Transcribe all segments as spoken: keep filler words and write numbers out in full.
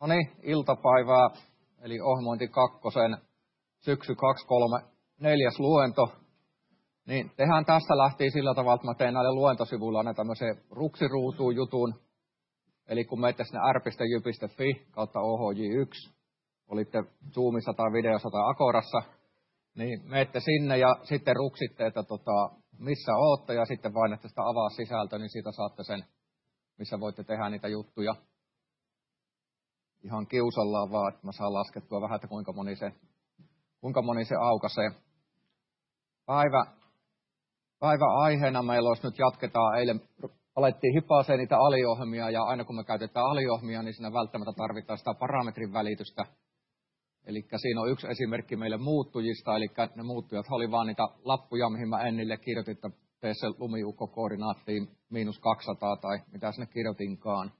No niin, iltapäivää, eli ohjelmointi kakkosen syksy kaksi kolme neljäs luento. Niin tehdään tässä lähtien sillä tavalla, että mä teen näille luentosivuilla aina tämmöisen ruksiruutuun jutun. Eli kun menette sinne r piste j y piste f i kautta o h j yksi, olitte Zoomissa tai videossa tai Akorassa, niin menette sinne ja sitten ruksitte, että tota, missä ootte ja sitten painatte sitä avaa sisältöä, niin siitä saatte sen, missä voitte tehdä niitä juttuja. Ihan kiusallaan vaan, että mä saan laskettua vähän, että kuinka moni se, kuinka moni se aukaisee. Päivä, päivä aiheena meillä olisi nyt jatketaan, eilen alettiin hipaaseen niitä aliohjelmia, ja aina kun me käytetään aliohjelmia, niin siinä välttämättä tarvitaan sitä parametrin välitystä. Eli siinä on yksi esimerkki meille muuttujista, eli ne muuttujat oli vaan niitä lappuja, mihin mä Ennille kirjoitin, että tee se lumiukko-koordinaattiin miinus kaksisataa tai mitä sinne kirjoitinkaan.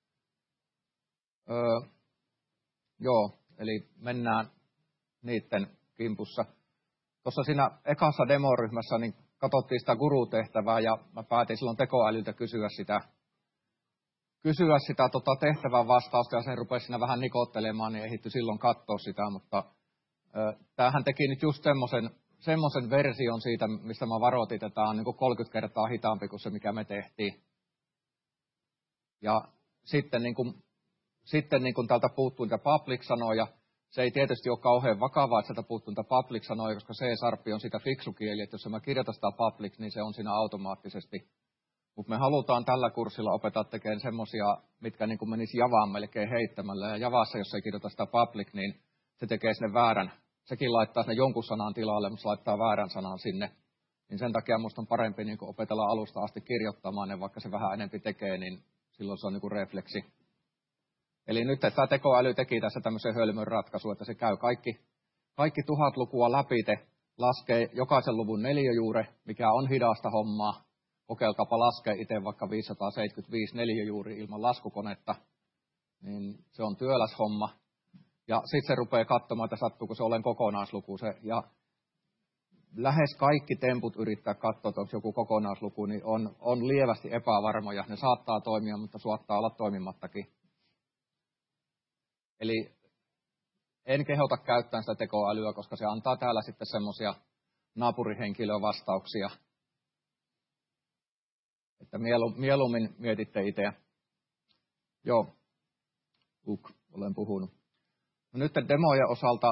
Öö, joo, eli mennään niiden kimpussa. Tuossa siinä ekassa demoryhmässä niin katsottiin sitä gurutehtävää ja mä päätin silloin tekoälyltä kysyä sitä, kysyä sitä tota tehtävän vastausta ja se rupesi siinä vähän nikottelemaan, niin ehditty silloin katsoa sitä, mutta ö, tämähän teki nyt just semmoisen semmoisen version siitä, mistä mä varoitin, että tämä on niin kuin kolmekymmentä kertaa hitaampi kuin se, mikä me tehtiin. Ja sitten niin kuin Sitten niin kun täältä puuttuu niitä public-sanoja, se ei tietysti ole kauhean vakavaa, että sieltä puuttuu niitä public-sanoja, koska C-sharp on sitä fiksukieli, että jos mä kirjoitan sitä public, niin se on siinä automaattisesti. Mutta me halutaan tällä kurssilla opettaa tekemään semmoisia, mitkä niin kuin menisi Javaan melkein heittämällä. Ja Javassa, jos ei kirjoita sitä public, niin se tekee sinne väärän. Sekin laittaa sinne jonkun sanan tilalle, mutta se laittaa väärän sanan sinne. Niin sen takia musta on parempi niin kuin opetella alusta asti kirjoittamaan, ja vaikka se vähän enempi tekee, niin silloin se on niin kuin refleksi. Eli nyt tämä tekoäly teki tässä tämmöisen hölmön ratkaisun, että se käy kaikki, kaikki tuhat lukua läpi, te laskee jokaisen luvun neliöjuure, mikä on hidasta hommaa. Kokeilkaapa laskea itse vaikka viisisataaseitsemänkymmentäviisi neliöjuuri ilman laskukonetta, niin se on työläs homma. Ja sitten se rupeaa katsomaan, että sattuuko se olen kokonaisluku. Se, ja lähes kaikki temput yrittää katsoa, että onko joku kokonaisluku, niin on, on lievästi epävarmoja. Ne saattaa toimia, mutta saattaa olla toimimattakin. Eli en kehota käyttämään sitä tekoälyä, koska se antaa täällä sitten semmoisia naapurihenkilövastauksia, että mieluummin mietitte itse. Joo, uk, olen puhunut. No nyt demojen osalta,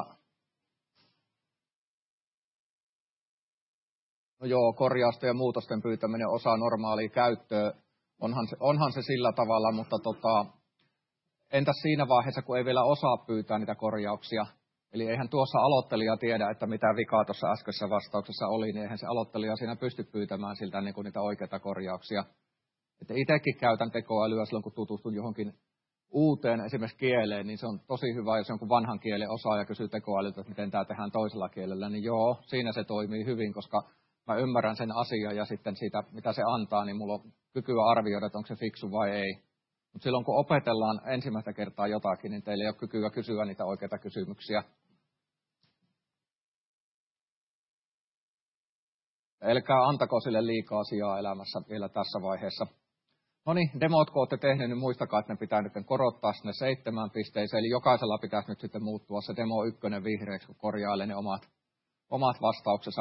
no joo, korjausten ja muutosten pyytäminen osa normaalia käyttöä, onhan se, onhan se sillä tavalla, mutta tota, entäs siinä vaiheessa, kun ei vielä osaa pyytää niitä korjauksia? Eli eihän tuossa aloittelija tiedä, että mitä vikaa tuossa äskeisessä vastauksessa oli, niin eihän se aloittelija siinä pysty pyytämään siltä niin kuin niitä oikeita korjauksia. Että itsekin käytän tekoälyä silloin, kun tutustun johonkin uuteen esimerkiksi kieleen, niin se on tosi hyvä, jos jonkun vanhan kielen osaaja kysyy tekoälyltä, että miten tämä tehdään toisella kielellä, niin joo, siinä se toimii hyvin, koska mä ymmärrän sen asian ja sitten siitä, mitä se antaa, niin mulla on kykyä arvioida, että onko se fiksu vai ei. Mutta silloin kun opetellaan ensimmäistä kertaa jotakin, niin teillä ei ole kykyä kysyä niitä oikeita kysymyksiä. Älkää antako sille liikaa sijaa elämässä vielä tässä vaiheessa. No niin, demot kun olette tehneet, niin muistakaa, että ne pitää nyt korottaa sinne seitsemään pisteeseen. Eli jokaisella pitäisi nyt sitten muuttua se demo ykkönen vihreäksi, kun korjailee ne omat, omat vastauksensa.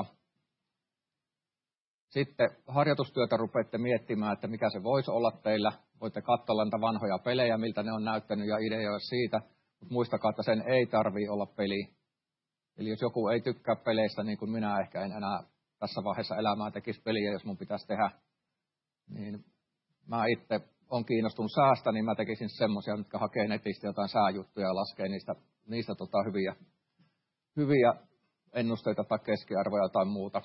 Sitten harjoitustyötä rupeatte miettimään, että mikä se voisi olla teillä. Voitte katsella niitä vanhoja pelejä, miltä ne on näyttänyt ja ideoida siitä. Mutta muistakaa, että sen ei tarvitse olla peli. Eli jos joku ei tykkää peleistä, niin kuin minä ehkä en enää tässä vaiheessa elämää tekisi peliä, jos mun pitäisi tehdä, niin mä itse olen kiinnostunut säästä, niin mä tekisin semmoisia, mitkä hakee netistä jotain sääjuttuja ja laskee niistä, niistä tota hyviä, hyviä ennusteita tai keskiarvoja tai muuta.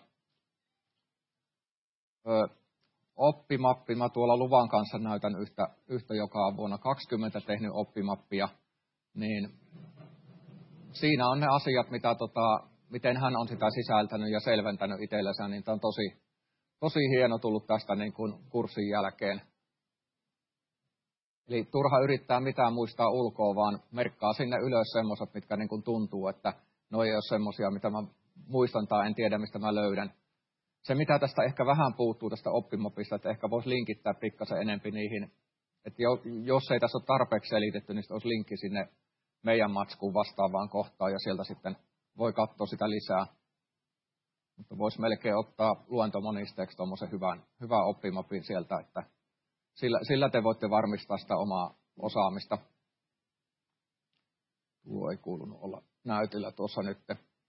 Ö, oppimappi, mä tuolla luvan kanssa näytän yhtä, yhtä joka on vuonna kaksikymmentä tehnyt oppimappia, niin siinä on ne asiat, mitä tota, miten hän on sitä sisältänyt ja selventänyt itsellensä, niin tämä on tosi, tosi hieno tullut tästä niin kuin kurssin jälkeen. Eli turha yrittää mitään muistaa ulkoa, vaan merkkaa sinne ylös semmoiset, mitkä niin kuin tuntuu, että no ei ole semmoisia, mitä mä muistan tai en tiedä, mistä mä löydän. Se, mitä tästä ehkä vähän puuttuu tästä oppimapista, että ehkä voisi linkittää pikkasen enempi niihin että jos ei tässä ole tarpeeksi selitetty, niin olisi linkki sinne meidän matskuun vastaavaan kohtaan ja sieltä sitten voi katsoa sitä lisää. Mutta voisi melkein ottaa luentomonisteeksi tuommoisen hyvän, hyvän oppimapin sieltä, että sillä, sillä te voitte varmistaa sitä omaa osaamista. Tuo ei kuulunut olla näytillä tuossa nyt.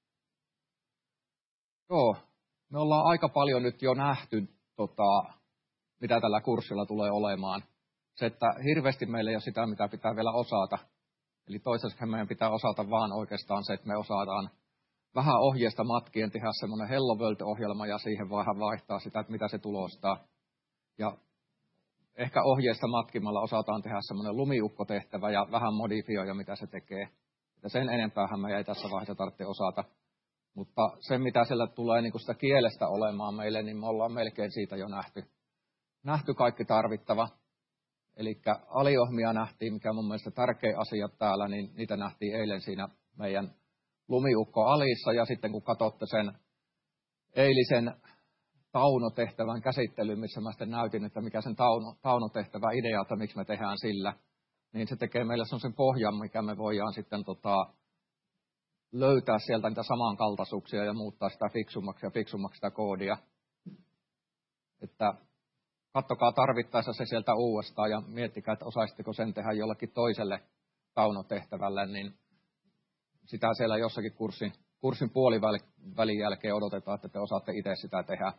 Joo, me ollaan aika paljon nyt jo nähty, tota, mitä tällä kurssilla tulee olemaan. Se, että hirveästi meillä ei ole sitä, mitä pitää vielä osata. Eli toisaalta meidän pitää osata vaan oikeastaan se, että me osataan vähän ohjeesta matkien tehdä semmoinen Hello World-ohjelma ja siihen vähän vaihtaa sitä, että mitä se tulostaa. Ja ehkä ohjeesta matkimalla osataan tehdä semmoinen lumiukkotehtävä ja vähän modifioida, mitä se tekee. Ja sen enempäähän me ei tässä vaiheessa tarvitse osata. Mutta se, mitä siellä tulee niin kuin sitä kielestä olemaan meille, niin me ollaan melkein siitä jo nähty. Nähty kaikki tarvittava. Eli aliohmia nähtiin, mikä on mun mielestä tärkeä asia täällä, niin niitä nähtiin eilen siinä meidän lumiukko-alissa. Ja sitten kun katsotte sen eilisen taunotehtävän käsittelyn, missä mä sitten näytin, että mikä sen tauno, taunotehtävä idea, että miksi me tehdään sillä, niin se tekee meille sellaisen pohjan, mikä me voidaan sitten tota, löytää sieltä niitä samankaltaisuuksia ja muuttaa sitä fiksummaksi ja fiksummaksi sitä koodia. Että katsokaa tarvittaessa se sieltä uudestaan ja miettikää, että osaisitteko sen tehdä jollakin toiselle taunotehtävälle, niin sitä siellä jossakin kurssin, kurssin puolivälin jälkeen odotetaan, että te osaatte itse sitä tehdä.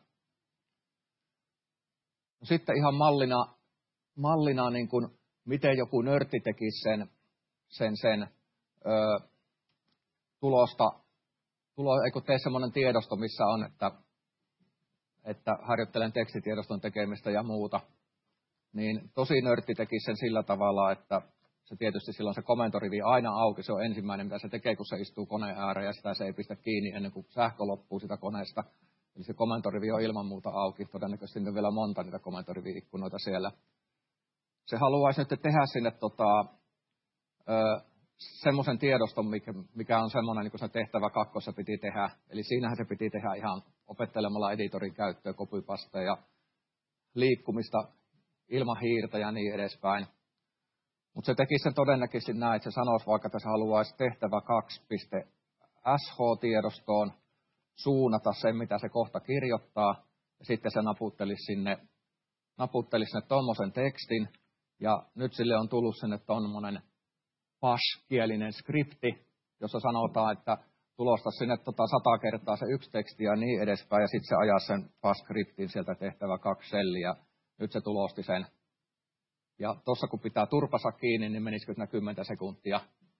Sitten ihan mallina, mallina niin kuin, miten joku nörtti tekisi sen, sen, sen ö, tulosta, tulo, eikö tee semmoinen tiedosto, missä on, että, että harjoittelen tekstitiedoston tekemistä ja muuta, niin tosi nörtti tekisi sen sillä tavalla, että se tietysti silloin se komentorivi aina auki, se on ensimmäinen, mitä se tekee, kun se istuu koneen ääreen ja sitä se ei pistä kiinni ennen kuin sähkö loppuu sitä koneesta. Eli se komentorivi on ilman muuta auki, todennäköisesti on vielä monta niitä komentorivi-ikkunoita siellä. Se haluaisi nyt tehdä sinne tota, semmoisen tiedoston, mikä, mikä on semmoinen, niin kuin se tehtävä kakkossa piti tehdä. Eli siinähän se piti tehdä ihan opettelemalla editorin käyttöä, copypasteja, liikkumista ilman hiirtä ja niin edespäin. Mutta se teki sen todennäköisesti näin, että se sanoisi vaikka, että se haluaisi tehtävä kaksi.sh-tiedostoon suunnata sen, mitä se kohta kirjoittaa, ja sitten se naputtelisi sinne, naputtelisi sinne tommosen tekstin, ja nyt sille on tullut sinne tommonen Bash-kielinen skripti, jossa sanotaan, että tulosta sinne tota sata kertaa se yksi teksti ja niin edespäin, ja sitten se ajaa sen Bash-skriptin sieltä tehtävä kaksi selliä. Nyt se tulosti sen. Ja tuossa kun pitää turpansa kiinni, niin menisikö siinä kymmenen sekuntia.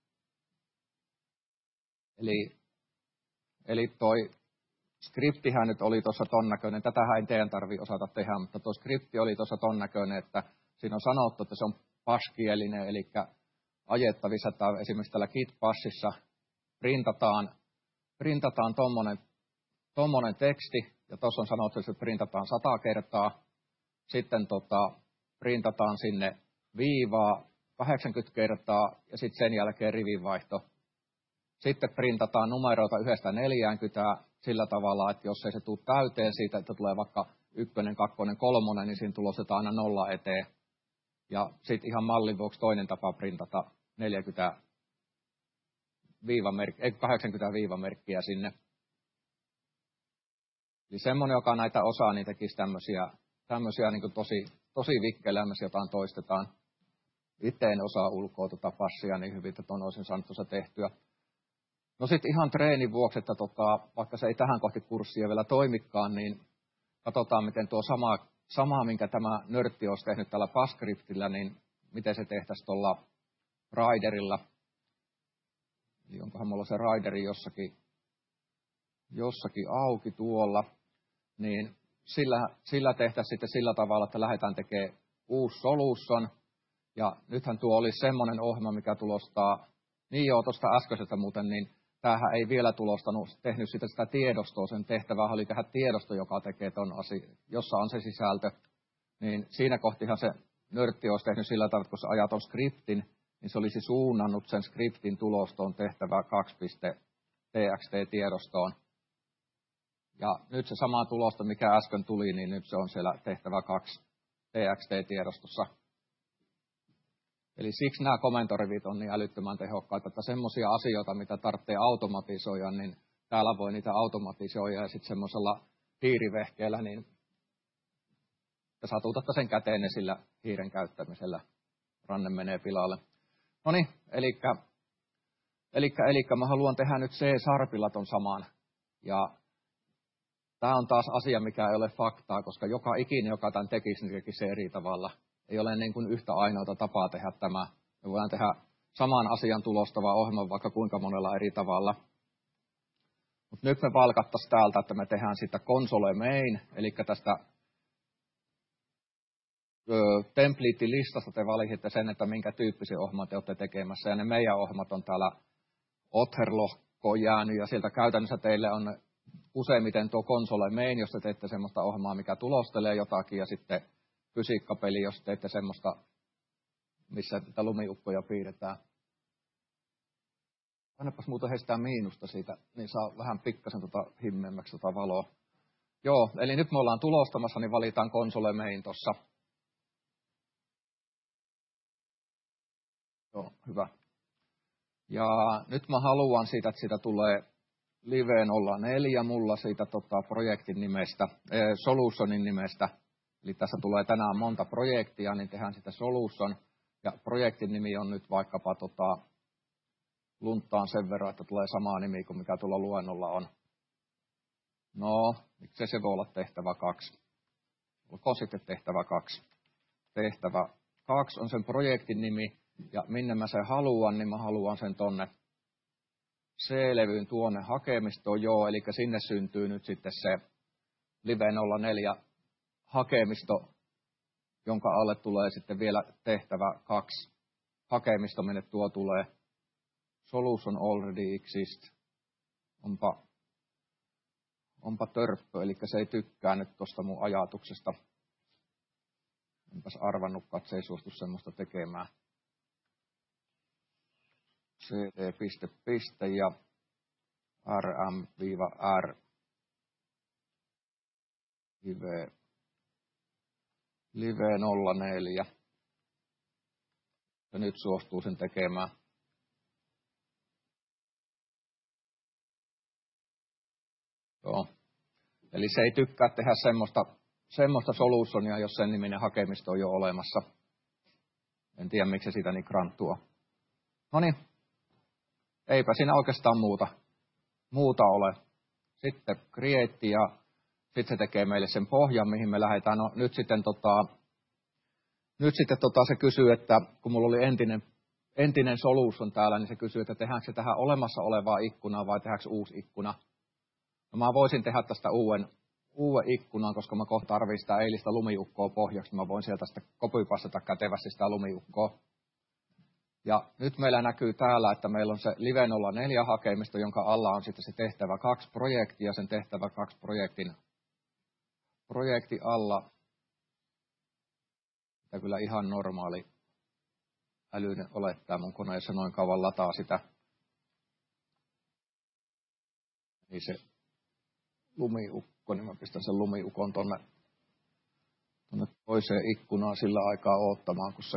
Eli, eli toi skriptihän nyt oli tuossa ton näköinen. Tätähän ei teidän tarvitse osata tehdä, mutta tuo skripti oli tuossa ton näköinen, että siinä on sanottu, että se on Bash-kielinen, eli ajettavissa, että esimerkiksi tällä Git-Bashissa printataan, printataan tommonen, tommonen teksti, ja tuossa on sanottu, että se printataan sata kertaa. Sitten tota, printataan sinne viivaa kahdeksankymmentä kertaa, ja sitten sen jälkeen rivinvaihto. Sitten printataan numeroita yhdestä neljäänkymmeneen sillä tavalla, että jos ei se tule täyteen siitä, että tulee vaikka ykkönen, kakkonen, kolmonen, niin siinä tulostetaan aina nolla eteen. Ja sitten ihan mallin vuoksi toinen tapa printata neljäkymmentä viivamerkkiä, ei kahdeksankymmentä viivamerkkiä sinne. Eli semmoinen, joka näitä osaa, niin tekisi tämmöisiä, tämmöisiä niin kuin tosi, tosi vikkelämmäisiä, jotain toistetaan. Itse en osaa ulkoa tuota passia niin hyvin, että ton olisin saanut tuossa tehtyä. No sitten ihan treenin vuoksi, että tota, vaikka se ei tähän kohti kurssia vielä toimikaan, niin katsotaan, miten tuo sama, sama minkä tämä nörtti olisi tehnyt tällä Bash-skriptillä, niin miten se tehtäisiin tuolla Riderilla. Eli onkohan mulla se Rideri jossakin, jossakin auki tuolla, niin sillä, sillä tehtäisiin sitten sillä tavalla, että lähdetään tekemään uusi solution. Ja nythän tuo olisi semmoinen ohjelma, mikä tulostaa, niin joo, tuosta äskeisestä muuten, niin tämähän ei vielä tulostanut, tehnyt sitä, sitä tiedostoa, sen tehtävää oli tehdä tiedosto, joka tekee ton asian, jossa on se sisältö. Niin siinä kohtihan se nörtti olisi tehnyt sillä tavalla, että kun se ajaa tuon skriptin, niin se olisi suunnannut sen skriptin tulostoon tehtävää kaksi.txt-tiedostoon. Ja nyt se sama tulosta, mikä äsken tuli, niin nyt se on siellä tehtävä kaksi txt-tiedostossa. Eli siksi nämä komentorivit on niin älyttömän tehokkaita, että semmoisia asioita, mitä tarvitsee automatisoida, niin täällä voi niitä automatisoida ja sitten semmoisella hiirivehkeellä, niin te satutatte sen käteenne sillä hiiren käyttämisellä. Ranne menee pilalle. No niin, elikkä, elikkä, elikkä mä haluan tehdä nyt C-Sharpilla ton saman. Ja tämä on taas asia, mikä ei ole faktaa, koska joka ikinen, joka tämän tekisi, niin tekisi se eri tavalla. Ei ole niin kuin yhtä ainoata tapaa tehdä tämä. Me voidaan tehdä saman asian tulostava ohjelman vaikka kuinka monella eri tavalla. Mutta nyt me valkattaisiin täältä, että me tehdään sitä console main, eli tästä template-listasta te valitsitte sen, että minkä tyyppisiä ohjelmaa te olette tekemässä. Ja ne meidän ohjelmat on täällä Other-lohkoon jäänyt, ja sieltä käytännössä teille on useimmiten tuo console main, jos te teette semmoista ohjelmaa, mikä tulostelee jotakin, ja sitten fysiikkapeli, jos teette semmoista, missä niitä lumiukkoja piirretään. Annapas muuten heistää miinusta siitä, niin saa vähän pikkasen tota himmeämmäksi tota valoa. Joo, eli nyt me ollaan tulostamassa, niin valitaan console main tuossa. Joo, hyvä. Ja nyt mä haluan siitä, että siitä tulee Live nolla neljä mulla siitä tota, projektin nimestä, äh, Solutionin nimestä. Eli tässä tulee tänään monta projektia, niin tehdään sitä Solution. Ja projektin nimi on nyt vaikkapa, tota, lunttaan sen verran, että tulee sama nimi kuin mikä tuolla luennolla on. No, miksei se voi olla tehtävä kaksi. Olkoon sitten tehtävä kaksi. Tehtävä kaksi on sen projektin nimi, ja minne mä sen haluan, niin mä haluan sen tonne C-levyyn tuonne hakemistoon, joo, eli sinne syntyy nyt sitten se Live nolla neljä hakemisto, jonka alle tulee sitten vielä tehtävä kaksi hakemisto, minne tuo tulee Solution already exist. Onpa, onpa törppö, eli se ei tykkää nyt tuosta mun ajatuksesta. Enpäs arvannutkaan, että se ei suostu semmoista tekemään. cd piste piste ja rm-r live, live nolla neljä. Ja nyt suostuu sen tekemään. Joo. Eli se ei tykkää tehdä semmoista, semmoista solutionia, jos sen niminen hakemisto on jo olemassa. En tiedä, miksi se siitä niin kranttua. Noniin. Eipä siinä oikeastaan muuta, muuta ole. Sitten create ja sitten se tekee meille sen pohjan, mihin me lähdetään. No nyt sitten, tota, nyt sitten tota, se kysyy, että kun mulla oli entinen, entinen solution täällä, niin se kysyy, että tehdäänkö se tähän olemassa olevaa ikkunaa vai tehdäänkö uusi ikkuna. No mä voisin tehdä tästä uuden, uuden ikkunan, koska mä kohta tarvitsen sitä eilistä lumiukkoa pohjaksi. Mä voin sieltä sitten kopypassata kätevästi sitä lumiukkoa. Ja nyt meillä näkyy täällä, että meillä on se Live nolla neljä hakemisto, jonka alla on sitten se tehtävä kaksi projekti ja sen tehtävä kaksi projektin projekti alla. Ja kyllä ihan normaali älyinen olettaa mun koneessa noin kauan lataa sitä. Niin se lumiukko, niin mä pistän sen lumiukon tonne, tonne toiseen ikkunaan sillä aikaa oottamaan, kun se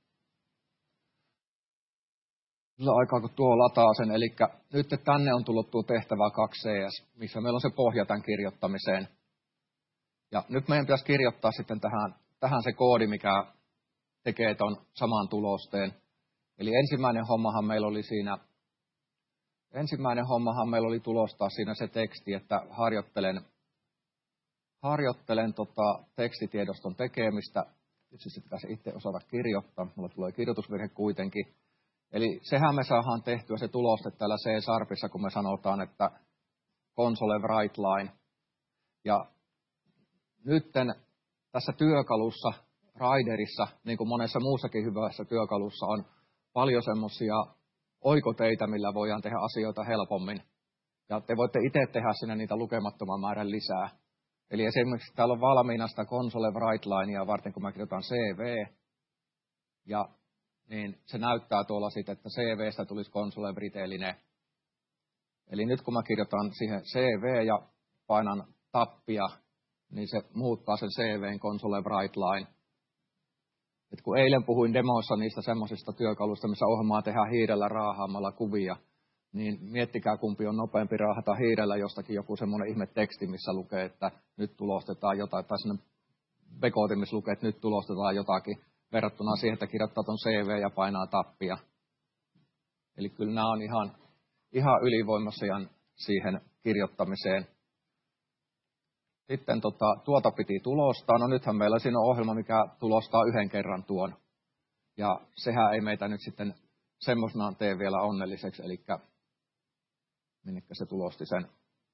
sillä aikaa, kun tuo lataa sen. Eli nyt tänne on tullut tuo tehtävä kaksi C S, missä meillä on se pohja tämän kirjoittamiseen. Ja nyt meidän pitäisi kirjoittaa sitten tähän, tähän se koodi, mikä tekee ton saman tulosteen. Eli ensimmäinen hommahan meillä oli siinä, ensimmäinen hommahan meillä oli tulostaa siinä se teksti, että harjoittelen, harjoittelen tota tekstitiedoston tekemistä. Tietysti pitäisi itse osata kirjoittaa, mulla tulee kirjoitusvirhe kuitenkin. Eli sehän me saadaan tehtyä se tuloste täällä C-Sharpissa, kun me sanotaan, että console write line. Ja nytten tässä työkalussa, Riderissa, niin kuin monessa muussakin hyvässä työkalussa, on paljon semmoisia oikoteitä, millä voidaan tehdä asioita helpommin. Ja te voitte itse tehdä sinne niitä lukemattoman määrän lisää. Eli esimerkiksi täällä on valmiina sitä console write linea varten, kun mä kirjoitan C V. Ja niin se näyttää tuolla sitten, että C V:stä tulisi console writeline. Eli nyt kun mä kirjoitan siihen C V ja painan tappia, niin se muuttaa sen C V:n console write line. Et kun eilen puhuin demoissa niistä semmoisista työkaluista, missä ohjelmaa tehdään hiirellä raahaamalla kuvia, niin miettikää kumpi on nopeampi raahata hiirellä jostakin joku semmoinen ihme teksti, missä lukee, että nyt tulostetaan jotain, tai semmoinen bekooti, missä lukee, että nyt tulostetaan jotakin, verrattuna siihen, että kirjoittaa ton C V ja painaa tappia. Eli kyllä nämä on ihan, ihan ylivoimaisia siihen kirjoittamiseen. Sitten tota, tuota piti tulostaa. No nythän meillä siinä on ohjelma, mikä tulostaa yhden kerran tuon. Ja sehän ei meitä nyt sitten semmoisenaan tee vielä onnelliseksi. Eli minnekä se tulosti sen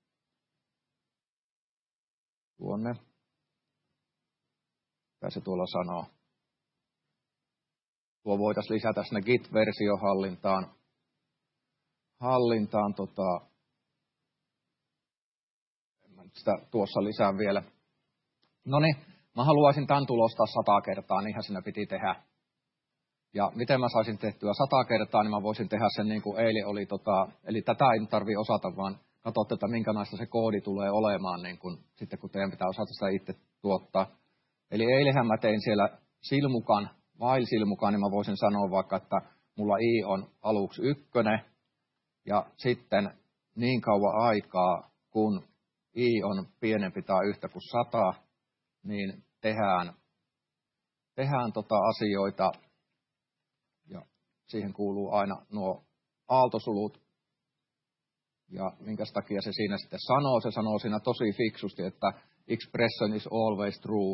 tuonne. Mitä se tuolla sanoo? Tuo voitaisiin lisätä sinne Git-versiohallintaan. Hallintaan tota, sitä tuossa lisään vielä. No niin, mä haluaisin tämän tulostaa sata kertaa, niinhän siinä piti tehdä. Ja miten mä saisin tehtyä sata kertaa, niin mä voisin tehdä sen niin kuin eilen oli. Tota, eli tätä ei tarvitse osata, vaan katsotte, että minkälaista se koodi tulee olemaan, niin kun, sitten kun teidän pitää osata sitä itse tuottaa. Eli eilenhän mä tein siellä silmukan, while-silmukan, niin mä voisin sanoa vaikka, että mulla i on aluksi ykkönen, ja sitten niin kauan aikaa, kun i on pienempi tai yhtä kuin sata, niin tehdään, tehdään tota asioita, ja siihen kuuluu aina nuo aaltosulut, ja minkä takia se siinä sitten sanoo, se sanoo siinä tosi fiksusti, että expression is always true.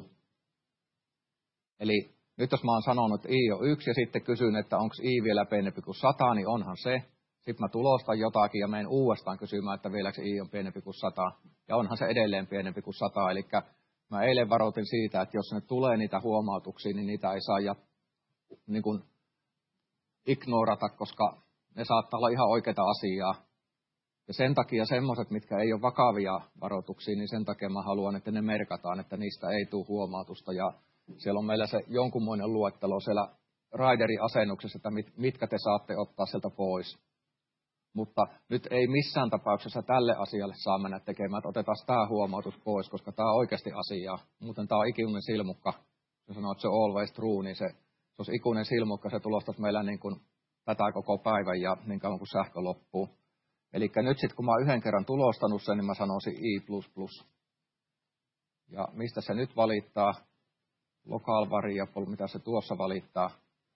Eli nyt jos mä oon sanonut, että i on yksi, ja sitten kysyn, että onko i vielä pienempi kuin sata, niin onhan se. Sitten mä tulostan jotakin ja menen uudestaan kysymään, että vieläkö i on pienempi kuin sata. Ja onhan se edelleen pienempi kuin sata. Eli mä eilen varoitin siitä, että jos ne tulee niitä huomautuksia, niin niitä ei saa ja, niin kuin ignorata, koska ne saattaa olla ihan oikeita asiaa. Ja sen takia semmoiset, mitkä ei ole vakavia varoituksia, niin sen takia mä haluan, että ne merkataan, että niistä ei tule huomautusta. Ja siellä on meillä se jonkunmoinen luettelo siellä Riderin asennuksessa, että mit, mitkä te saatte ottaa sieltä pois. Mutta nyt ei missään tapauksessa tälle asialle saa mennä tekemään, että otetaan tämä huomautus pois, koska tämä on oikeasti asiaa. Muuten tämä on ikuinen silmukka. Jos sanoo, että se on always true, niin se, se olisi ikuinen silmukka, se tulostaisi meillä niin kuin tätä koko päivän ja niin kauan kuin sähkö loppuu. Eli nyt sitten kun mä oon yhden kerran tulostanut sen, niin mä sanoisin i plus plus. Ja mistä se nyt valittaa? Local variable, mitä se tuossa valittaa?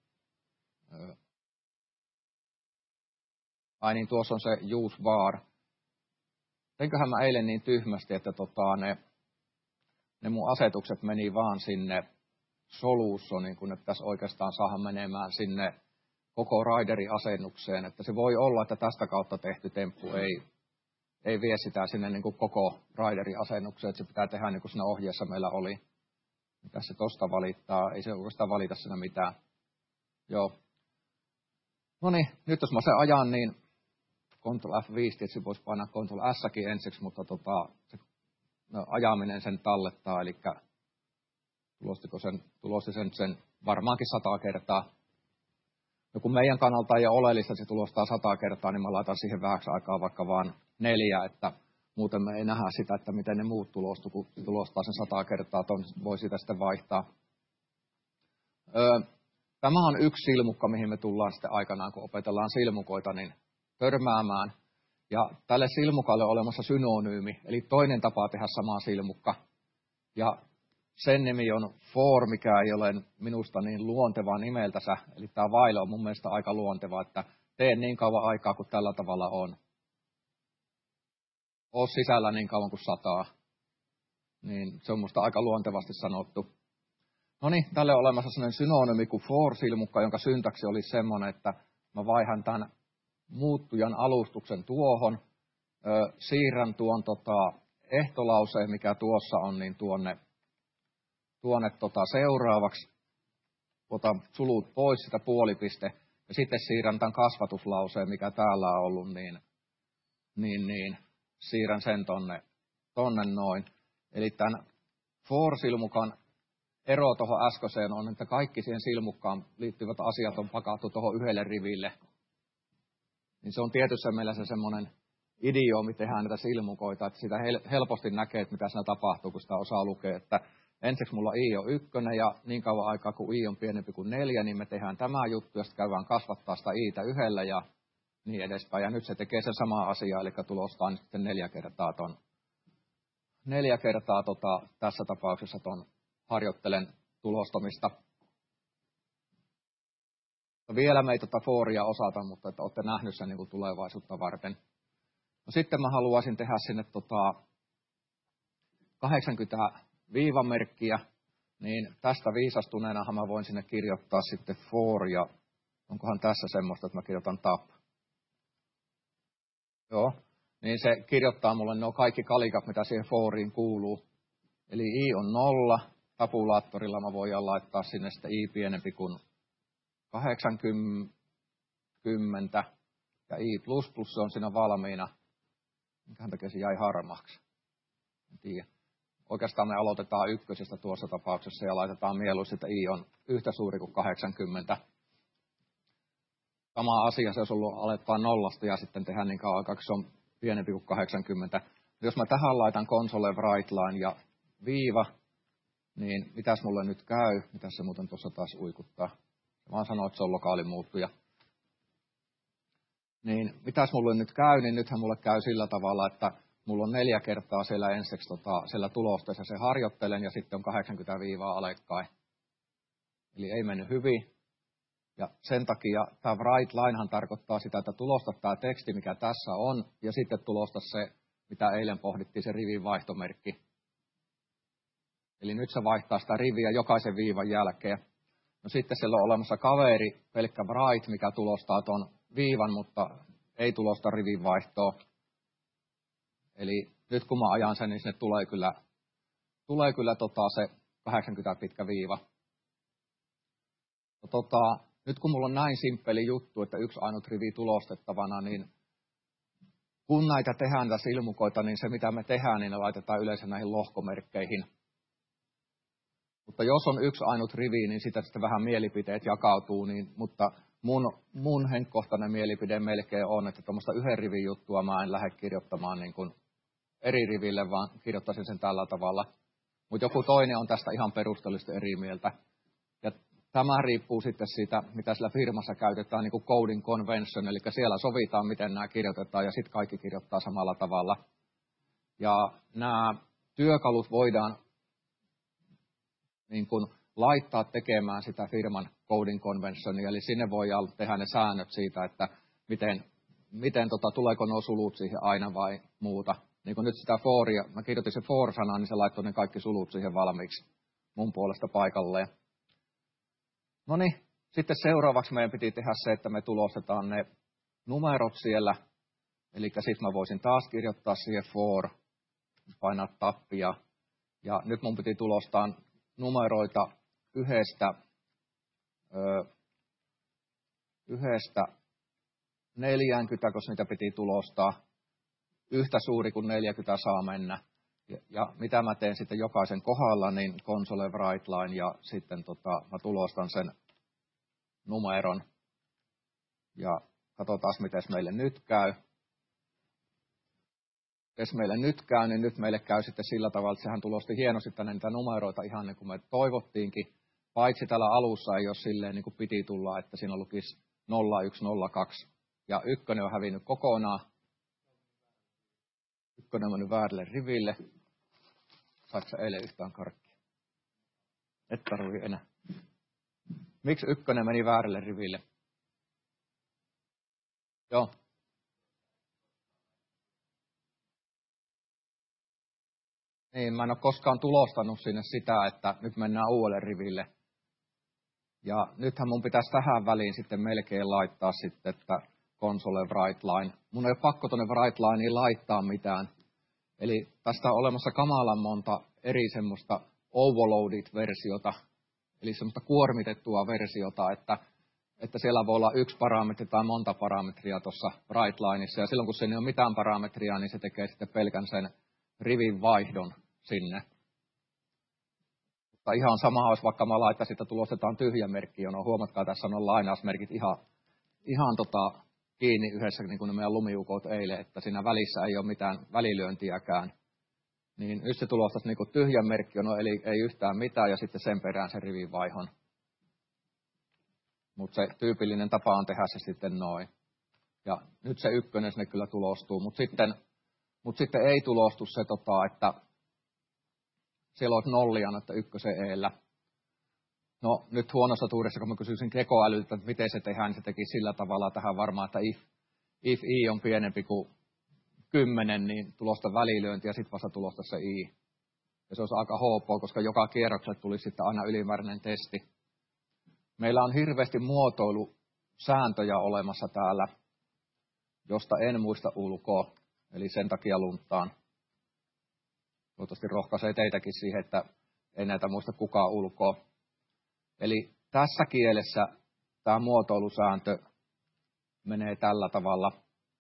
Ai niin, tuossa on se use var. Teinköhän mä eilen niin tyhmästi, että tota, ne, ne mun asetukset meni vaan sinne solutioniin, kun ne pitäisi oikeastaan saada menemään sinne koko Riderin asennukseen. Että se voi olla, että tästä kautta tehty temppu ei, ei vie sitä sinne niin kuin koko Riderin asennukseen, että se pitää tehdä niin kuin siinä ohjeessa meillä oli. Mitä se tosta valittaa? Ei se oikeastaan valita siinä mitään. Joo. No niin, nyt jos mä sen ajan, niin Ctrl F viisi, tietysti voisi painaa Ctrl S-kin ensiksi, mutta tota, se no, ajaminen sen tallettaa, eli tulostiko sen, tulosti sen, sen varmaankin sata kertaa. No kun meidän kannalta ei ole oleellista, että se tulostaa sata kertaa, niin mä laitan siihen vähäksi aikaa vaikka vaan neljä, että muuten me ei nähdä sitä, että miten ne muut tulostuu, kun tulostaa sen sata kertaa, ton voi sitä sitten vaihtaa. Öö, Tämä on yksi silmukka, mihin me tullaan sitten aikanaan, kun opetellaan silmukoita, niin törmäämään. Ja tälle silmukalle on olemassa synonyymi, eli toinen tapa tehdä sama silmukka. Ja sen nimi on for, mikä ei ole minusta niin luonteva nimeltänsä. Eli tämä while on mun mielestä aika luonteva, että teen niin kauan aikaa kuin tällä tavalla on. Oo sisällä niin kauan kuin sataa. Niin se on musta aika luontevasti sanottu. No niin, tälle on olemassa sellainen synonyymi kuin for-silmukka, jonka syntaksi oli semmoinen, että mä vaihan tämän muuttujan alustuksen tuohon, ö, siirrän tuon tota, ehtolauseen, mikä tuossa on, niin tuonne, tuonne tota, seuraavaksi, otan sulut pois sitä puolipiste, ja sitten siirrän tämän kasvatuslauseen, mikä täällä on ollut, niin, niin, niin siirrän sen tonne, tonne noin. Eli tämän for-silmukan ero tuohon äskeiseen on, että kaikki siihen silmukkaan liittyvät asiat on pakattu tuohon yhdelle riville. Niin se on tietyssä mielessä semmoinen idioomi tehdään näitä silmukoita, että sitä helposti näkee, että mitä siinä tapahtuu, kun sitä osaa lukea. Että ensiksi mulla i on ykkönen ja niin kauan aikaa kun i on pienempi kuin neljä, niin me tehdään tämä juttu ja sitten käydään kasvattaa sitä i'tä yhdellä ja niin edespäin. Ja nyt se tekee sen sama asia, eli tulostaa nyt sitten neljä kertaa ton, neljä kertaa tota, tässä tapauksessa ton harjoittelen tulostamista. Vielä me ei tota foria osata, mutta että olette nähnyt sen niin kuin tulevaisuutta varten. No sitten mä haluaisin tehdä sinne tota kahdeksankymmentä viivamerkkiä, niin tästä viisastuneenahan mä voin sinne kirjoittaa sitten for ja onkohan tässä semmoista, että mä kirjoitan tab. Joo, niin se kirjoittaa mulle nuo kaikki kalikat, mitä siihen foriin kuuluu. Eli i on nolla, tabulaattorilla mä voin laittaa sinne sitten i pienempi kuin kahdeksankymmentä ja i plus plus se on siinä valmiina. Minkähän takia se jäi harmaaksi? En tiedä. Oikeastaan me aloitetaan ykkösestä tuossa tapauksessa ja laitetaan mieluusti, että i on yhtä suuri kuin kahdeksankymmentä. Sama asia se olisi ollut aloittaa nollasta ja sitten tehdä niin kauan aikaa, kun se on pienempi kuin kahdeksankymmentä. Jos mä tähän laitan console write line ja viiva, niin mitäs mulle nyt käy? Mitäs se muuten tuossa taas uikuttaa? Mä sanoin, että se on lokaali muuttuja. Niin mitäs mulle nyt käy? Niin nythän mulle käy sillä tavalla, että mulla on neljä kertaa siellä ensiksi tota, siellä tulosteessa se harjoittelen ja sitten on kahdeksankymmentä viivaa alekkain. Eli ei mennyt hyvin. Ja sen takia tämä write linehan tarkoittaa sitä, että tulosta tämä teksti, mikä tässä on, ja sitten tulosta se, mitä eilen pohdittiin, se rivin vaihtomerkki. Eli nyt se vaihtaa sitä riviä jokaisen viivan jälkeen. No sitten siellä on olemassa kaveri, pelkkä write, mikä tulostaa tuon viivan, mutta ei tulosta rivin vaihtoa. Eli nyt kun mä ajan sen, niin sinne tulee kyllä, tulee kyllä tota se kahdeksankymmentä pitkä viiva. No tota, nyt kun mulla on näin simppeli juttu, että yksi ainut rivi tulostettavana, niin kun näitä tehdään tässä ilmukoita, niin se mitä me tehdään, niin ne laitetaan yleensä näihin lohkomerkkeihin. Mutta jos on yksi ainut rivi, niin sitä sitten vähän mielipiteet jakautuu, niin, mutta mun, mun henkkohtainen mielipide melkein on, että tuommoista yhden rivin juttua mä en lähde kirjoittamaan niin kuin eri riville, vaan kirjoittaisin sen tällä tavalla. Mutta joku toinen on tästä ihan perusteellisesti eri mieltä. Ja tämä riippuu sitten siitä, mitä sillä firmassa käytetään, niin kuin coding convention, eli siellä sovitaan, miten nämä kirjoitetaan, ja sitten kaikki kirjoittaa samalla tavalla. Ja nämä työkalut voidaan niin kuin laittaa tekemään sitä firman coding conventionia, eli sinne voi tehdä ne säännöt siitä, että miten, miten tota, tuleeko nuo sulut siihen aina vai muuta. Niin kuin nyt sitä foria, mä kirjoitin se for-sanaa, niin se laittoi ne kaikki sulut siihen valmiiksi mun puolesta paikalleen. No niin, sitten seuraavaksi meidän piti tehdä se, että me tulostetaan ne numerot siellä. Eli sitten mä voisin taas kirjoittaa siihen for, painaa tappia. Ja nyt mun piti tulostaa numeroita yhdestä, ö, yhdestä neljäänkymmentä, koska niitä piti tulostaa. Yhtä suuri kuin neljäkymmentä saa mennä. Ja, ja mitä mä teen sitten jokaisen kohdalla, niin console write line ja sitten tota, mä tulostan sen numeron. Ja katsotaan, miten meille nyt käy. Jos meille nyt käy, niin nyt meille käy sitten sillä tavalla, että sehän tulosti hienosti tänne niitä numeroita ihan niin kuin me toivottiinkin. Paitsi täällä alussa ei ole silleen niin kuin piti tulla, että siinä lukisi nolla yksi nolla kaksi. Ja ykkönen on hävinnyt kokonaan. Ykkönen on mennyt väärälle riville. Saatko sä eilen yhtään karkkia? Et tarvii enää. Miksi ykkönen meni väärälle riville? Joo. Niin, mä en ole koskaan tulostanut sinne sitä, että nyt mennään uudelle riville. Ja nythän mun pitäisi tähän väliin sitten melkein laittaa sitten, että console write line. Mun ei ole pakko tuonne write lineen laittaa mitään. Eli tästä on olemassa kamalan monta eri semmoista overloaded-versiota, eli semmoista kuormitettua versiota, että, että siellä voi olla yksi parametri tai monta parametria tuossa write lineissa. Ja silloin kun siinä ei ole mitään parametria, niin se tekee sitten pelkän sen rivin vaihdon sinne. Mutta ihan sama olisi, vaikka mä laittaisin, että tulostetaan tyhjä merkki, jono huomatkaa, tässä on lainausmerkit ihan, ihan tota, kiinni yhdessä, niin kuin ne meidän lumiukot eilen, että siinä välissä ei ole mitään välilyöntiäkään. niin nyt se tulostaisi niin kuin tyhjän merkki, no eli ei yhtään mitään, ja sitten sen perään se rivin vaihon. Mutta se tyypillinen tapa on tehdä se sitten noin. Ja nyt se ykkönen sinne kyllä tulostuu, mutta sitten, mut sitten ei tulostu se, tota, että siellä olisi nollia että ykkösen eellä. No nyt huonossa tuurissa, kun mä kysyisin tekoälyltä, että miten se tehdään, niin se teki sillä tavalla tähän varmaan, että if, if i on pienempi kuin kymmenen, niin tulosta välilyönti ja sitten vasta tulosta se i. Ja se olisi aika helppoa, koska joka kierrokselle tuli sitten aina ylimääräinen testi. Meillä on hirveästi muotoilusääntöjä olemassa täällä, josta en muista ulkoa, eli sen takia luntaan. Toivottavasti rohkaisee teitäkin siihen, että ei näitä muista kukaan ulkoa. Eli tässä kielessä tämä muotoilusääntö menee tällä tavalla.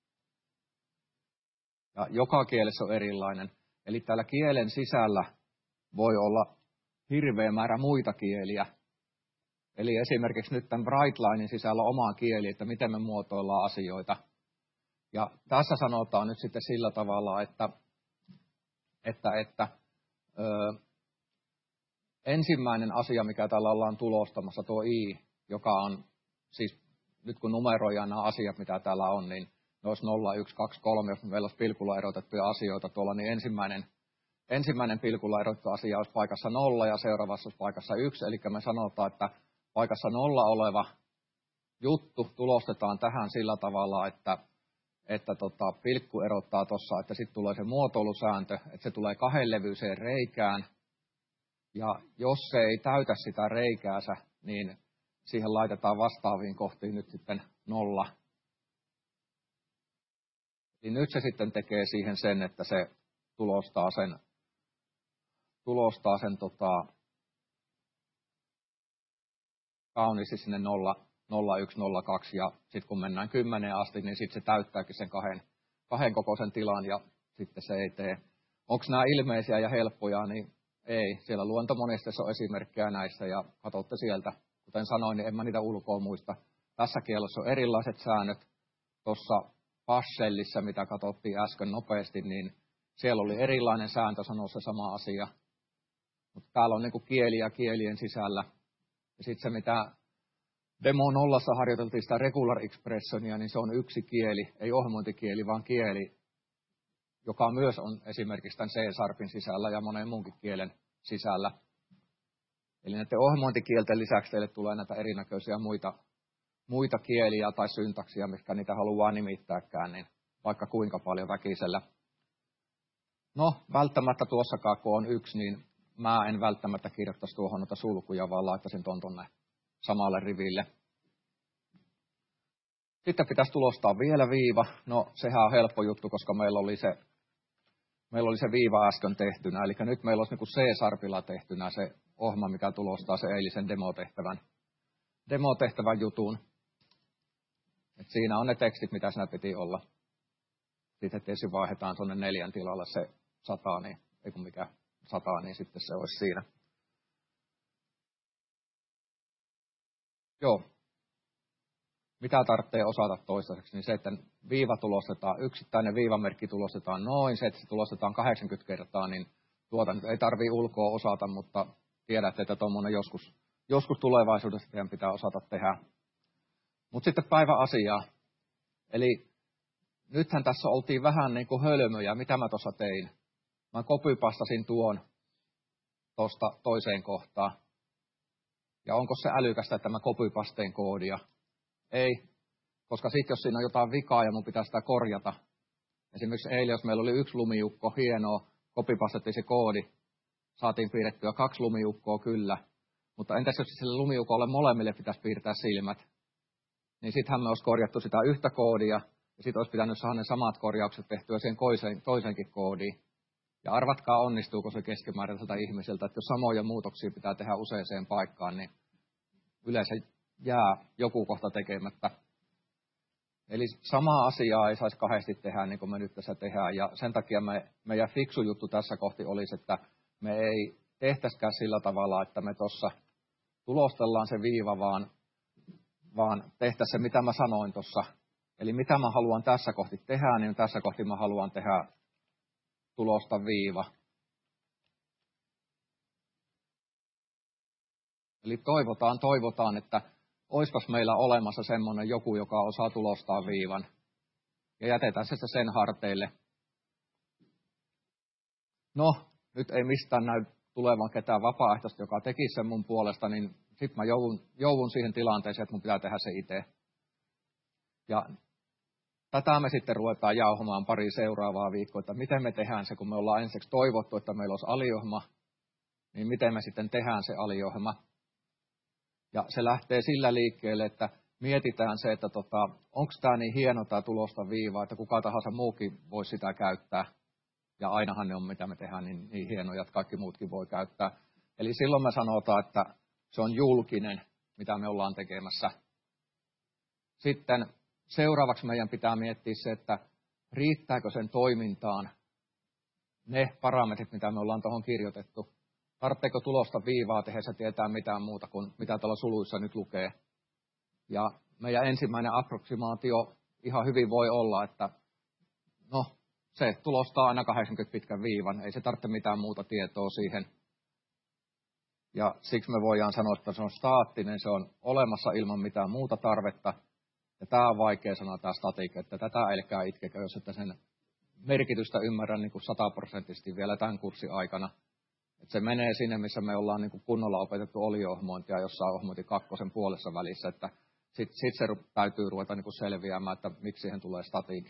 Ja joka kielessä on erilainen. Eli täällä kielen sisällä voi olla hirveä määrä muita kieliä. Eli esimerkiksi nyt tämän Brightlinein sisällä on oma kieli, että miten me muotoillaan asioita. Ja tässä sanotaan nyt sitten sillä tavalla, että, että, että ö, ensimmäinen asia, mikä täällä ollaan tulostamassa, tuo i, joka on, siis nyt kun numeroidaan nämä asiat, mitä täällä on, niin ne olisi nolla, yksi, kaksi, kolme, jos meillä olisi pilkulla erotettuja asioita tuolla, niin ensimmäinen, ensimmäinen pilkulla erotettu asia olisi paikassa nolla ja seuraavassa olisi paikassa yksi. Eli me sanotaan, että paikassa nolla oleva juttu tulostetaan tähän sillä tavalla, että, että tota, pilkku erottaa tuossa, että sitten tulee se muotoilusääntö, että se tulee kahden levyiseen reikään. Ja jos se ei täytä sitä reikäänsä, niin siihen laitetaan vastaaviin kohtiin nyt sitten nolla. Eli nyt se sitten tekee siihen sen, että se tulostaa sen, tulostaa sen tota, kauniisti sinne nolla, nolla, yksi, nolla, kaksi ja sitten kun mennään kymmeneen asti, niin sitten se täyttääkin sen kahden, kahden kokoisen tilan ja sitten se ei tee. Onko nämä ilmeisiä ja helppoja, niin ei. Siellä luontomonisteessa on esimerkkejä näissä ja katsotte sieltä. Kuten sanoin, niin en mä niitä ulkoa muista. Tässä kielessä on erilaiset säännöt. Tuossa Passelissa, mitä katsottiin äsken nopeasti, niin siellä oli erilainen sääntö sanoa se sama asia. Mutta täällä on niinku kieliä kielien sisällä. Ja sitten se, mitä Demo nollassa harjoiteltiin sitä regular expressionia, niin se on yksi kieli, ei ohjelmointikieli, vaan kieli, joka myös on esimerkiksi tämän C-sharpin sisällä ja monen muunkin kielen sisällä. Eli näiden ohjelmointikielten lisäksi teille tulee näitä erinäköisiä muita, muita kieliä tai syntaksia, mitkä niitä haluaa nimittääkään, niin vaikka kuinka paljon väkisellä. No, välttämättä tuossakaan, kun on yksi, niin mä en välttämättä kirjoittaisi tuohon noita sulkuja, vaan laittaisin tuon tuonne samalle riville. Sitten pitäisi tulostaa vielä viiva. No, sehän on helppo juttu, koska meillä oli se, meillä oli se viiva äsken tehtynä. Eli nyt meillä olisi niin kuin C-sharpilla tehtynä se ohjelma, mikä tulostaa se eilisen demotehtävän, demotehtävän jutun. Et siinä on ne tekstit, mitä siinä piti olla. Sitten tietysti vaihdetaan tuonne neljän tilalle se sata, niin, ei kun mikä sata, niin sitten se olisi siinä. Joo. Mitä tarvitsee osata toistaiseksi, niin se, että viiva tulostetaan, yksittäinen viivamerkki tulostetaan noin, se, että se tulostetaan kahdeksankymmentä kertaa, niin tuota nyt ei tarvitse ulkoa osata, mutta tiedätte, että tuommoinen joskus, joskus tulevaisuudessa teidän pitää osata tehdä. Mutta sitten päivä asiaa. Eli nythän tässä oltiin vähän niin kuin hölmöjä, mitä mä tuossa tein. Mä kopypastasin tuon tuosta toiseen kohtaan. Ja onko se älykästä, että mä kopypasteen koodia? Ei, koska sitten jos siinä on jotain vikaa ja mun pitää sitä korjata. Esimerkiksi eilen, jos meillä oli yksi lumiukko, hienoa, kopipastettiin se koodi, saatiin piirrettyä kaksi lumiukkoa kyllä. Mutta entäs jos sille lumiukolle molemmille pitäisi piirtää silmät? Niin sittenhän me olisi korjattu sitä yhtä koodia, ja sitten olisi pitänyt saada ne samat korjaukset tehtyä siihen toiseen, toisenkin koodiin. Ja arvatkaa, onnistuuko se keskimääräiseltä ihmiseltä, että jos samoja muutoksia pitää tehdä useaseen paikkaan, niin yleensä jää joku kohta tekemättä. Eli samaa asiaa ei saisi kahdesti tehdä, niin kuin me nyt tässä tehdään. Ja sen takia me, meidän fiksu juttu tässä kohti olisi, että me ei tehtäisikään sillä tavalla, että me tuossa tulostellaan se viiva, vaan, vaan tehtäisiin se, mitä mä sanoin tuossa. Eli mitä mä haluan tässä kohti tehdä, niin tässä kohti mä haluan tehdä tulosta viiva. Eli toivotaan, toivotaan, että olisiko meillä olemassa semmoinen joku, joka osaa tulostaa viivan. Ja jätetään se sen harteille. No, nyt ei mistään näy tulevan ketään vapaaehtoista, joka tekisi sen mun puolesta, niin sitten mä joudun, joudun siihen tilanteeseen, että mun pitää tehdä se itse. Ja tätä me sitten ruvetaan jauhamaan pari seuraavaa viikkoa, että miten me tehdään se, kun me ollaan ensiksi toivottu, että meillä olisi aliohjelma, niin miten me sitten tehdään se aliohjelma. Ja se lähtee sillä liikkeelle, että mietitään se, että tota, onko tämä niin hieno tämä tulosta viiva, että kuka tahansa muukin voi sitä käyttää. Ja ainahan ne on, mitä me tehdään, niin, niin hienoja, että kaikki muutkin voi käyttää. Eli silloin me sanotaan, että se on julkinen, mitä me ollaan tekemässä. Sitten seuraavaksi meidän pitää miettiä se, että riittääkö sen toimintaan ne parametrit, mitä me ollaan tuohon kirjoitettu. Tarvitseeko tulosta viivaa tehdessä tietää mitään muuta kuin mitä tuolla suluissa nyt lukee. Ja meidän ensimmäinen approksimaatio ihan hyvin voi olla, että no, se tulostaa aina kahdeksankymmentä pitkän viivan. Ei se tarvitse mitään muuta tietoa siihen. Ja siksi me voidaan sanoa, että se on staattinen, se on olemassa ilman mitään muuta tarvetta. Ja tämä on vaikea sanoa, tämä static, että tätä älkää itkekö, jos että sen merkitystä ymmärrän niin kuin sataprosenttisesti vielä tämän kurssin aikana. Että se menee sinne, missä me ollaan niin kuin kunnolla opetettu olio-ohmointia jossain ohmointi kakkosen puolessa välissä, että sitten sit se täytyy ruveta niin kuin selviämään, että miksi siihen tulee static.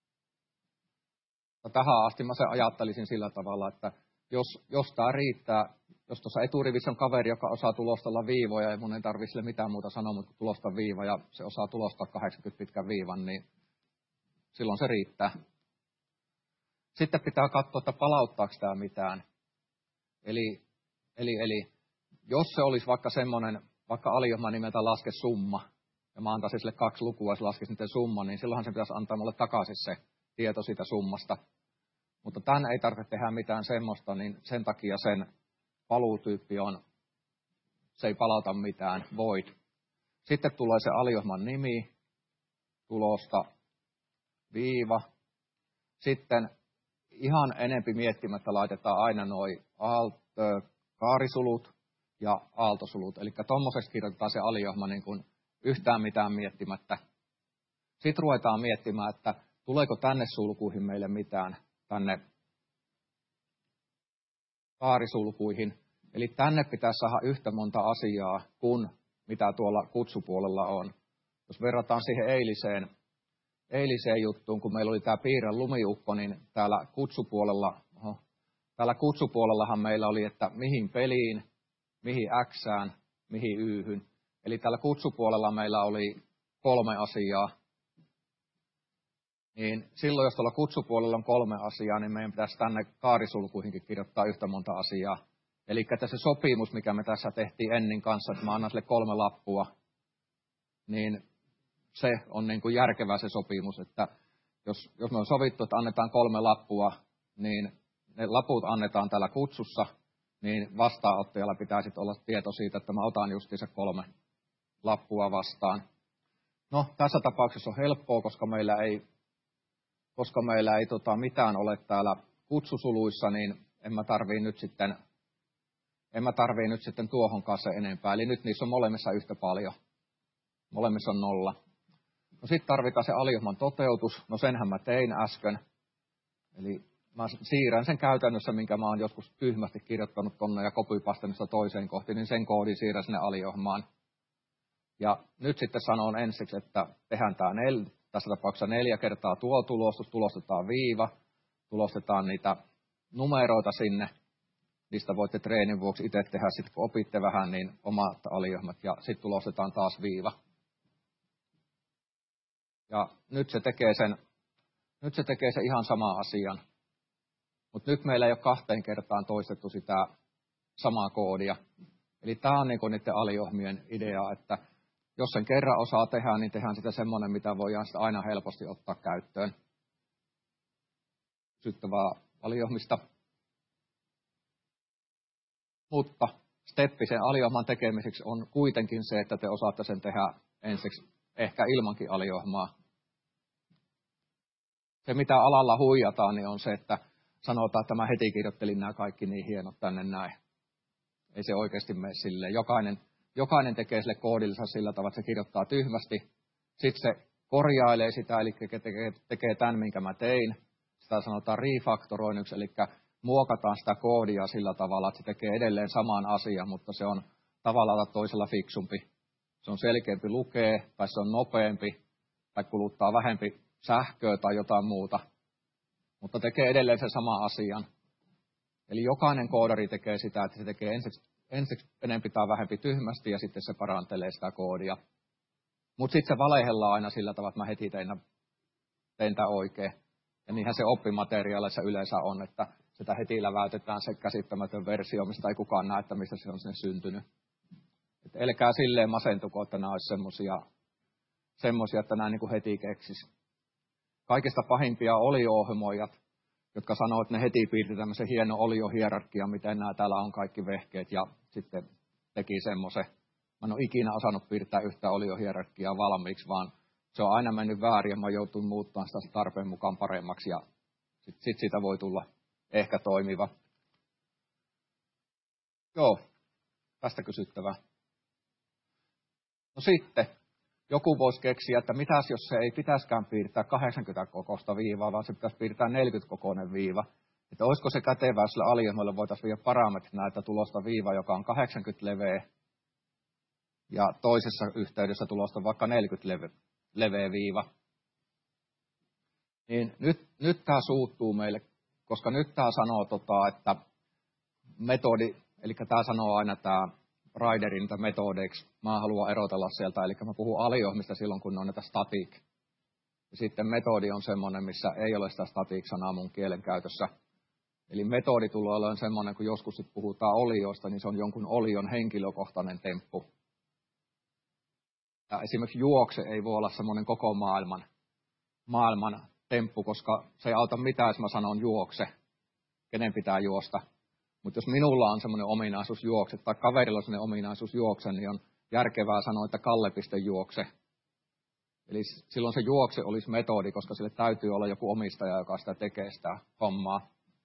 Ja tähän asti mä se ajattelisin sillä tavalla, että jos, jos tämä riittää, jos tuossa eturivissä on kaveri, joka osaa tulostella viivoja ja mun ei tarvitse sille mitään muuta sanoa, mutta tulostaa viiva ja se osaa tulostaa kahdeksankymmentä pitkän viivan, niin silloin se riittää. Sitten pitää katsoa, että palauttaako tämä mitään. Eli, eli, eli jos se olisi vaikka semmoinen, vaikka aliohjelma nimeltä laske summa, ja mä antaisin sille kaksi lukua, ja se laskisi niiden summa, niin silloinhan se pitäisi antaa mulle takaisin se tieto siitä summasta. Mutta tämän ei tarvitse tehdä mitään semmoista, niin sen takia sen paluutyyppi on, se ei palauta mitään, void. Sitten tulee se aliohjelman nimi, tulosta, viiva. Sitten ihan enempi miettimättä laitetaan aina noi alt, kaarisulut ja aaltosulut. Eli tuommoiseksi kirjoitetaan se aliohjelma niin kuin yhtään mitään miettimättä. Sitten ruvetaan miettimään, että tuleeko tänne sulkuihin meille mitään, tänne kaarisulkuihin. Eli tänne pitäisi saada yhtä monta asiaa kuin mitä tuolla kutsupuolella on. Jos verrataan siihen eiliseen, eiliseen juttuun, kun meillä oli tämä piirre lumiukko, niin täällä kutsupuolella, oho, täällä kutsupuolellahan meillä oli, että mihin peliin, mihin Xään, mihin Y:hyn. Eli täällä kutsupuolella meillä oli kolme asiaa. Niin silloin, jos tuolla kutsupuolella on kolme asiaa, niin meidän pitäisi tänne kaarisulkuihinkin kirjoittaa yhtä monta asiaa. Eli se sopimus, mikä me tässä tehtiin Ennin kanssa, että mä annan sille kolme lappua, niin se on niin kuin järkevä se sopimus, että jos, jos me on sovittu, että annetaan kolme lappua, niin ne laput annetaan täällä kutsussa, niin vastaanottajalla pitää sitten olla tieto siitä, että mä otan justiinsa kolme lappua vastaan. No, tässä tapauksessa on helppoa, koska meillä ei, koska meillä ei tota, mitään ole täällä kutsusuluissa, niin en mä tarvii nyt sitten, en mä tarvii nyt sitten tuohon kanssa enempää. Eli nyt niissä on molemmissa yhtä paljon. Molemmissa on nolla. No sitten tarvitaan se aliohjelman toteutus. No senhän mä tein äsken. Eli mä siirrän sen käytännössä, minkä mä oon joskus tyhmästi kirjoittanut tonne ja copypastannut sitä toiseen kohtiin, niin sen koodin siirrän sinne aliohjelmaan. Ja nyt sitten sanon ensiksi, että tehdään tämä nel, tässä tapauksessa neljä kertaa tuo tulostus, tulostetaan viiva, tulostetaan niitä numeroita sinne. Niistä voitte treenin vuoksi itse tehdä, sitten kun opitte vähän, niin omat aliohjelmat, ja sitten tulostetaan taas viiva. Ja nyt se tekee sen, nyt se tekee sen ihan sama asian. Mutta nyt meillä ei ole kahteen kertaan toistettu sitä samaa koodia. Eli tämä on niinku niiden aliohjelmien idea, että jos sen kerran osaa tehdä, niin tehdään sitä semmoinen, mitä voidaan sitä aina helposti ottaa käyttöön. Syttävää aliohjelmista. Mutta steppi sen aliohjelman tekemiseksi on kuitenkin se, että te osaatte sen tehdä ensiksi ehkä ilmankin aliohjelmaa. Se, mitä alalla huijataan, niin on se, että sanotaan, että mä heti kirjoittelin nämä kaikki niin hienot tänne näin. Ei se oikeasti mene silleen. Jokainen, jokainen tekee sille koodillensa sillä tavalla, että se kirjoittaa tyhmästi. Sitten se korjailee sitä, eli tekee, tekee tämän, minkä mä tein. Sitä sanotaan refaktoroinniksi, eli muokataan sitä koodia sillä tavalla, että se tekee edelleen saman asian, mutta se on tavallaan toisella fiksumpi. Se on selkeämpi lukee, tai se on nopeampi, tai kuluttaa vähempi sähköä tai jotain muuta, mutta tekee edelleen sen sama asian. Eli jokainen koodari tekee sitä, että se tekee ensiksi, ensiksi enempi tai vähempi tyhmästi, ja sitten se parantelee sitä koodia. Mutta sitten se valehellaan aina sillä tavalla, että mä heti tein, tein tämän oikein. Ja niinhän se oppimateriaalissa yleensä on, että sitä heti läväytetään se käsittämätön versio, mistä ei kukaan näe, että mistä se on sinne syntynyt. Et älkää silleen masentuko, että nämä olisi semmoisia, semmoisia, että nämä niin kuin heti keksisi. Kaikista pahimpia olio-ohjelmoijat, jotka sanoo, että ne heti piirti tämmöisen hieno oliohierarkian, miten nämä täällä on kaikki vehkeet, ja sitten teki semmoisen. Mä en ole ikinä osannut piirtää yhtä oliohierarkiaa valmiiksi, vaan se on aina mennyt väärin, ja mä joutun muuttamaan sitä tarpeen mukaan paremmaksi, ja sitten sit siitä voi tulla ehkä toimiva. Joo, tästä kysyttävää. No sitten, joku voisi keksiä, että mitäs jos se ei pitäisikään piirtää kahdeksankymmentä kokoista viivaa, vaan se pitäisi piirtää neljäkymmentä kokoinen viiva. Että olisiko se kätevää, jos sillä aliohjelmalle voitaisiin viedä parametrit näitä tulosta viiva, joka on kahdeksankymmentä leveä, ja toisessa yhteydessä tulosta vaikka neljäkymmentä leve, leveä viiva. Niin nyt, nyt tämä suuttuu meille, koska nyt tämä sanoo, tota, että metodi, eli tämä sanoo aina tämä Riderin metodeiksi, mä haluan erotella sieltä, eli mä puhun aliohjelmista silloin, kun ne on näitä static. Ja sitten metodi on semmoinen, missä ei ole sitä static-sanaa mun kielen käytössä. Eli metodi tulee olemaan semmoinen, kun joskus sit puhutaan olioista, niin se on jonkun olion henkilökohtainen temppu. Ja esimerkiksi juokse ei voi olla semmoinen koko maailman, maailman temppu, koska se ei auta mitään, jos mä sanon juokse, kenen pitää juosta. Mutta jos minulla on semmoinen ominaisuus juokse, tai kaverilla on semmoinen ominaisuus juokse, niin on järkevää sanoa, että Kalle piste juokse. Eli silloin se juokse olisi metodi, koska sille täytyy olla joku omistaja, joka sitä tekee sitä hommaa.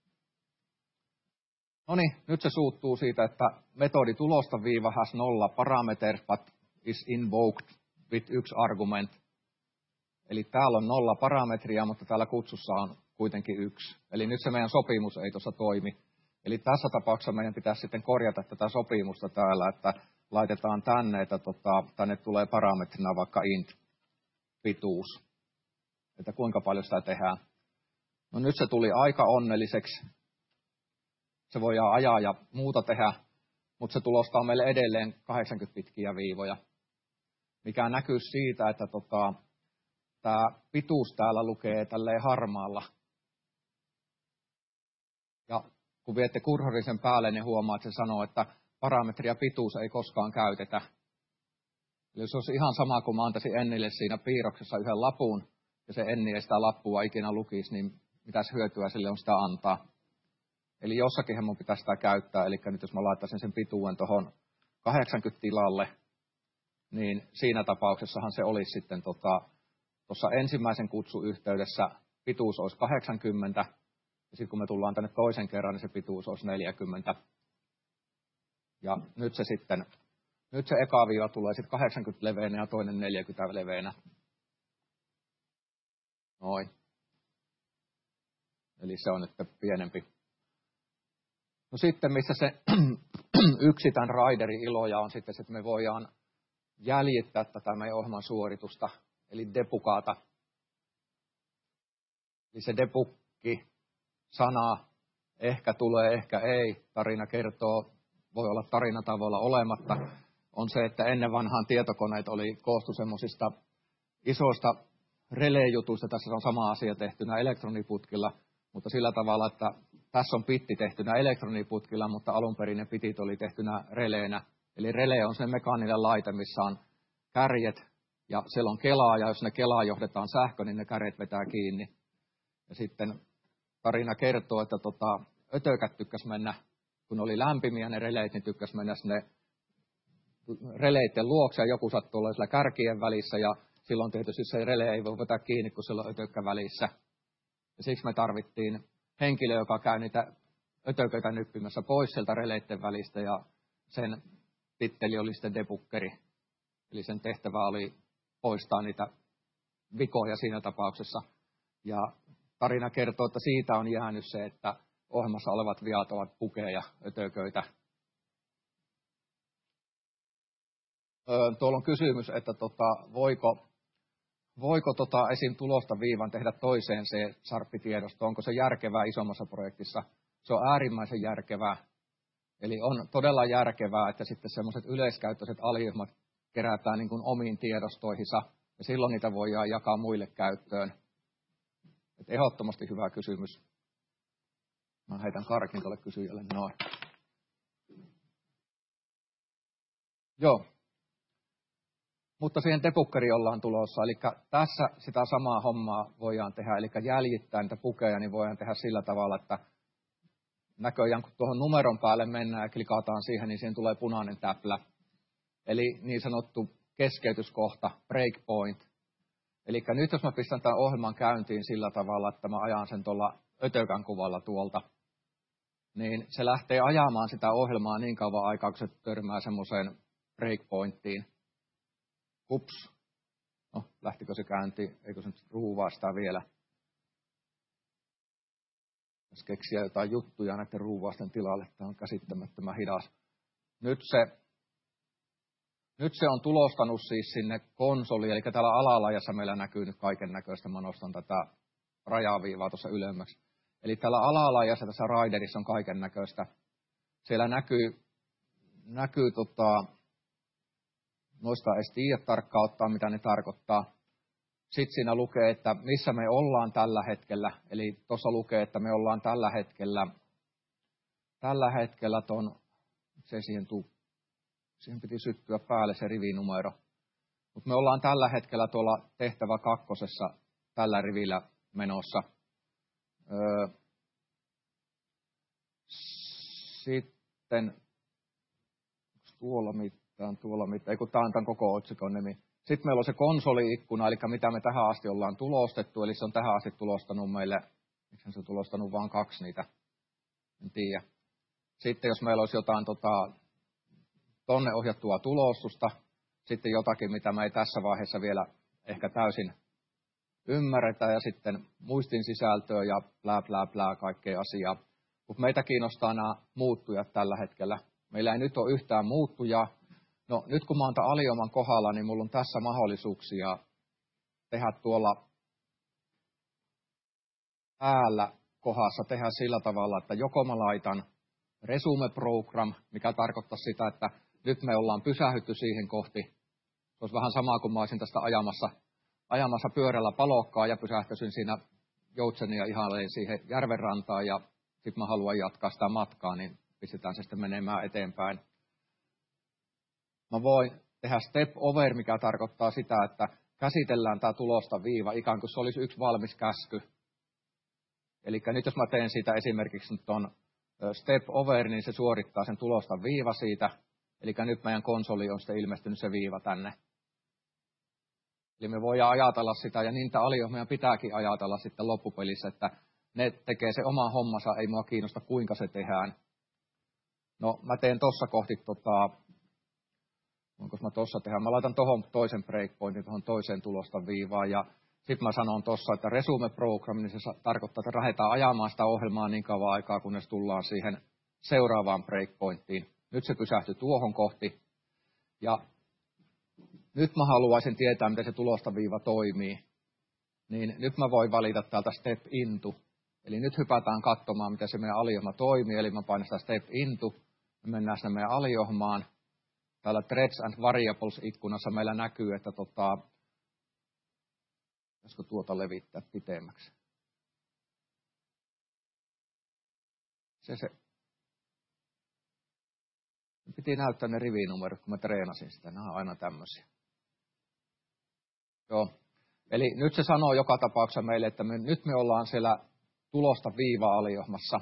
No niin, nyt se suuttuu siitä, että metodi tulosta viiva has nolla parameter, but is invoked with yksi argument. Eli täällä on nolla parametria, mutta täällä kutsussa on kuitenkin yksi. Eli nyt se meidän sopimus ei tuossa toimi. Eli tässä tapauksessa meidän pitäisi sitten korjata tätä sopimusta täällä, että laitetaan tänne, että tota, tänne tulee parametrina vaikka int pituus. Että kuinka paljon sitä tehdään. No nyt se tuli aika onnelliseksi. Se voidaan ajaa ja muuta tehdä, mutta se tulostaa meille edelleen kahdeksankymmentä pitkiä viivoja. Mikä näkyy siitä, että tota, tämä pituus täällä lukee tälleen harmaalla. Ja kun viette kursorin sen päälle, niin huomaa, että se sanoo, että parametria pituus ei koskaan käytetä. Eli se olisi ihan sama, kun mä antaisin Ennille siinä piirroksessa yhden lapun, ja se Enni ei sitä lappua ikinä lukisi, niin mitäs hyötyä sille on sitä antaa. Eli jossakinhan mun pitää sitä käyttää, eli nyt jos mä laittaisin sen pituuden tuohon kahdeksankymmentä tilalle, niin siinä tapauksessahan se olisi sitten tuossa tota, ensimmäisen kutsun yhteydessä pituus olisi kahdeksankymmentä, ja sitten kun me tullaan tänne toisen kerran, niin se pituus olisi neljäkymmentä. Ja nyt se sitten, nyt se eka viiva tulee sitten kahdeksankymmentä leveänä ja toinen neljäkymmentä leveänä. Noin. Eli se on nyt pienempi. No sitten, missä se yksi tämän Riderin iloja on sitten, että me voidaan jäljittää tätä meidän ohjelman suoritusta, eli depukata. Eli se depukki, sana, ehkä tulee, ehkä ei, tarina kertoo, voi olla tarina tavoilla olematta, on se, että ennen vanhaan tietokoneet oli koostu semmoisista isoista relay-jutuista, tässä on sama asia tehtynä elektroniputkilla, mutta sillä tavalla, että tässä on bitti tehtynä elektroniputkilla, mutta alun perin ne bitit oli tehtynä releenä. Eli relay on se mekaaninen laite, missä on kärjet ja siellä on kelaa, ja jos ne kelaa johdetaan sähkö, niin ne kärjet vetää kiinni. Ja sitten tarina kertoo, että tota, ötökät tykkäs mennä, kun oli lämpimiä ne releit, niin tykkäs mennä sinne releitten luokse, ja joku sattuu olla siellä kärkien välissä, ja silloin tietysti se relay ei voi vetää kiinni, kun siellä on ötökkä välissä. Ja siksi me tarvittiin henkilö, joka käy niitä ötököitä nyppimässä pois sieltä releitten välistä, ja sen titteli oli sitten debuggeri. Eli sen tehtävä oli poistaa niitä vikoja siinä tapauksessa. Ja tarina kertoo, että siitä on jäänyt se, että ohjelmassa olevat viat ovat pukeja, ötököitä. Öö, tuolla on kysymys, että tota, voiko, voiko tota esim. Tulosta viivan tehdä toiseen se sarppitiedosto. Onko se järkevää isommassa projektissa? Se on äärimmäisen järkevää. Eli on todella järkevää, että sitten semmoiset yleiskäyttöiset aliohjelmat kerätään niin kuin omiin tiedostoihinsa, ja silloin niitä voidaan jakaa muille käyttöön. Et ehdottomasti hyvä kysymys. Mä heitän karkin tuolle kysyjälle. Noin. Joo. Mutta siihen debuggeriin ollaan tulossa. Eli tässä sitä samaa hommaa voidaan tehdä. Eli jäljittää niitä pukeja, niin voidaan tehdä sillä tavalla, että näköjään kun tuohon numeron päälle mennään ja klikataan siihen, niin siihen tulee punainen täplä. Eli niin sanottu keskeytyskohta, breakpoint. Eli nyt jos mä pistän tämän ohjelman käyntiin sillä tavalla, että mä ajan sen tuolla ötökän kuvalla tuolta, niin se lähtee ajamaan sitä ohjelmaa niin kauan aikaa, kun se törmää semmoiseen breakpointtiin. Ups. No, lähtikö se käyntiin? Eikö se nyt ruuvaa sitä vielä? Jos keksiä jotain juttuja näiden ruuvausten tilalle, tämä on käsittämättömän hidas. Nyt se, nyt se on tulostanut siis sinne konsoliin, eli täällä alalaajassa meillä näkyy nyt kaiken näköistä. Mä nostan tätä rajaviivaa tuossa ylemmäksi. Eli täällä alalaajassa tässä Riderissa on kaiken näköistä. Siellä näkyy, näkyy tota, noista ei tiedä tarkkaan ottaa, mitä ne tarkoittaa. Sitten siinä lukee, että missä me ollaan tällä hetkellä. Eli tuossa lukee, että me ollaan tällä hetkellä, tällä hetkellä ton, se siihen, tuu, siihen piti syttyä päälle se rivinumero. Mutta me ollaan tällä hetkellä tuolla tehtävä kakkosessa tällä rivillä menossa. Öö, sitten, tuolla mitään, tuolla mitään, ei kun tämä on tämän koko otsikon nimi. Sitten meillä on se konsoli-ikkuna, eli mitä me tähän asti ollaan tulostettu, eli se on tähän asti tulostanut meille, miksi se on tulostanut vain kaksi niitä, en tiedä. Sitten jos meillä olisi jotain tota, tonne ohjattua tulostusta, sitten jotakin, mitä me ei tässä vaiheessa vielä ehkä täysin ymmärretä, ja sitten muistin sisältöä ja blää blää blää kaikkea asiaa. Mutta meitä kiinnostaa nämä muuttujat tällä hetkellä. Meillä ei nyt ole yhtään muuttujaa. No nyt kun mä oon tämän alioman kohdalla, niin mulla on tässä mahdollisuuksia tehdä tuolla päällä kohdassa tehdä sillä tavalla, että joko mä laitan resume program, mikä tarkoittaa sitä, että nyt me ollaan pysähytty siihen kohti. Se olisi vähän sama kuin mä olisin tästä ajamassa, ajamassa pyörällä palokkaa ja pysähtyisin siinä joutsenia ihan siihen järvenrantaan ja sitten mä haluan jatkaa sitä matkaa, niin pistetään se sitten menemään eteenpäin. Mä voin tehdä step over, mikä tarkoittaa sitä, että käsitellään tämä tulosta viiva, ikään kuin se olisi yksi valmis käsky. Eli nyt jos mä teen siitä esimerkiksi nyt ton step over, niin se suorittaa sen tulosta viiva siitä. Eli nyt meidän konsoli on sitten ilmestynyt se viiva tänne. Eli me voidaan ajatella sitä, ja niitä aliohjelmia pitääkin ajatella sitten loppupelissä, että ne tekee se oma hommansa, ei mua kiinnosta kuinka se tehdään. No mä teen tossa kohti tota... Onko mä tuossa tehdä? Mä laitan tuohon toisen breakpointin, tuohon toiseen tulosta viivaan, ja sitten mä sanon tuossa, että resume program, niin se tarkoittaa, että lähdetään ajamaan sitä ohjelmaa niin kauan aikaa, kunnes tullaan siihen seuraavaan breakpointtiin. Nyt se pysähtyi tuohon kohti, ja nyt mä haluaisin tietää, miten se tulosta viiva toimii. Niin nyt mä voin valita täältä step into, eli nyt hypätään katsomaan, miten se meidän aliohjelma toimii, eli mä painan sitä step into, me mennään sinne meidän aliohjelmaan. Täällä Threads and Variables-ikkunassa meillä näkyy, että tota, pitäisikö tuota levittää pitemmäksi. Se, se. Piti näyttää ne rivinumerot, kun mä treenasin sitä. Nämä on aina tämmöisiä. Joo. Eli nyt se sanoo joka tapauksessa meille, että me, nyt me ollaan siellä tulosta viiva-aliohmassa.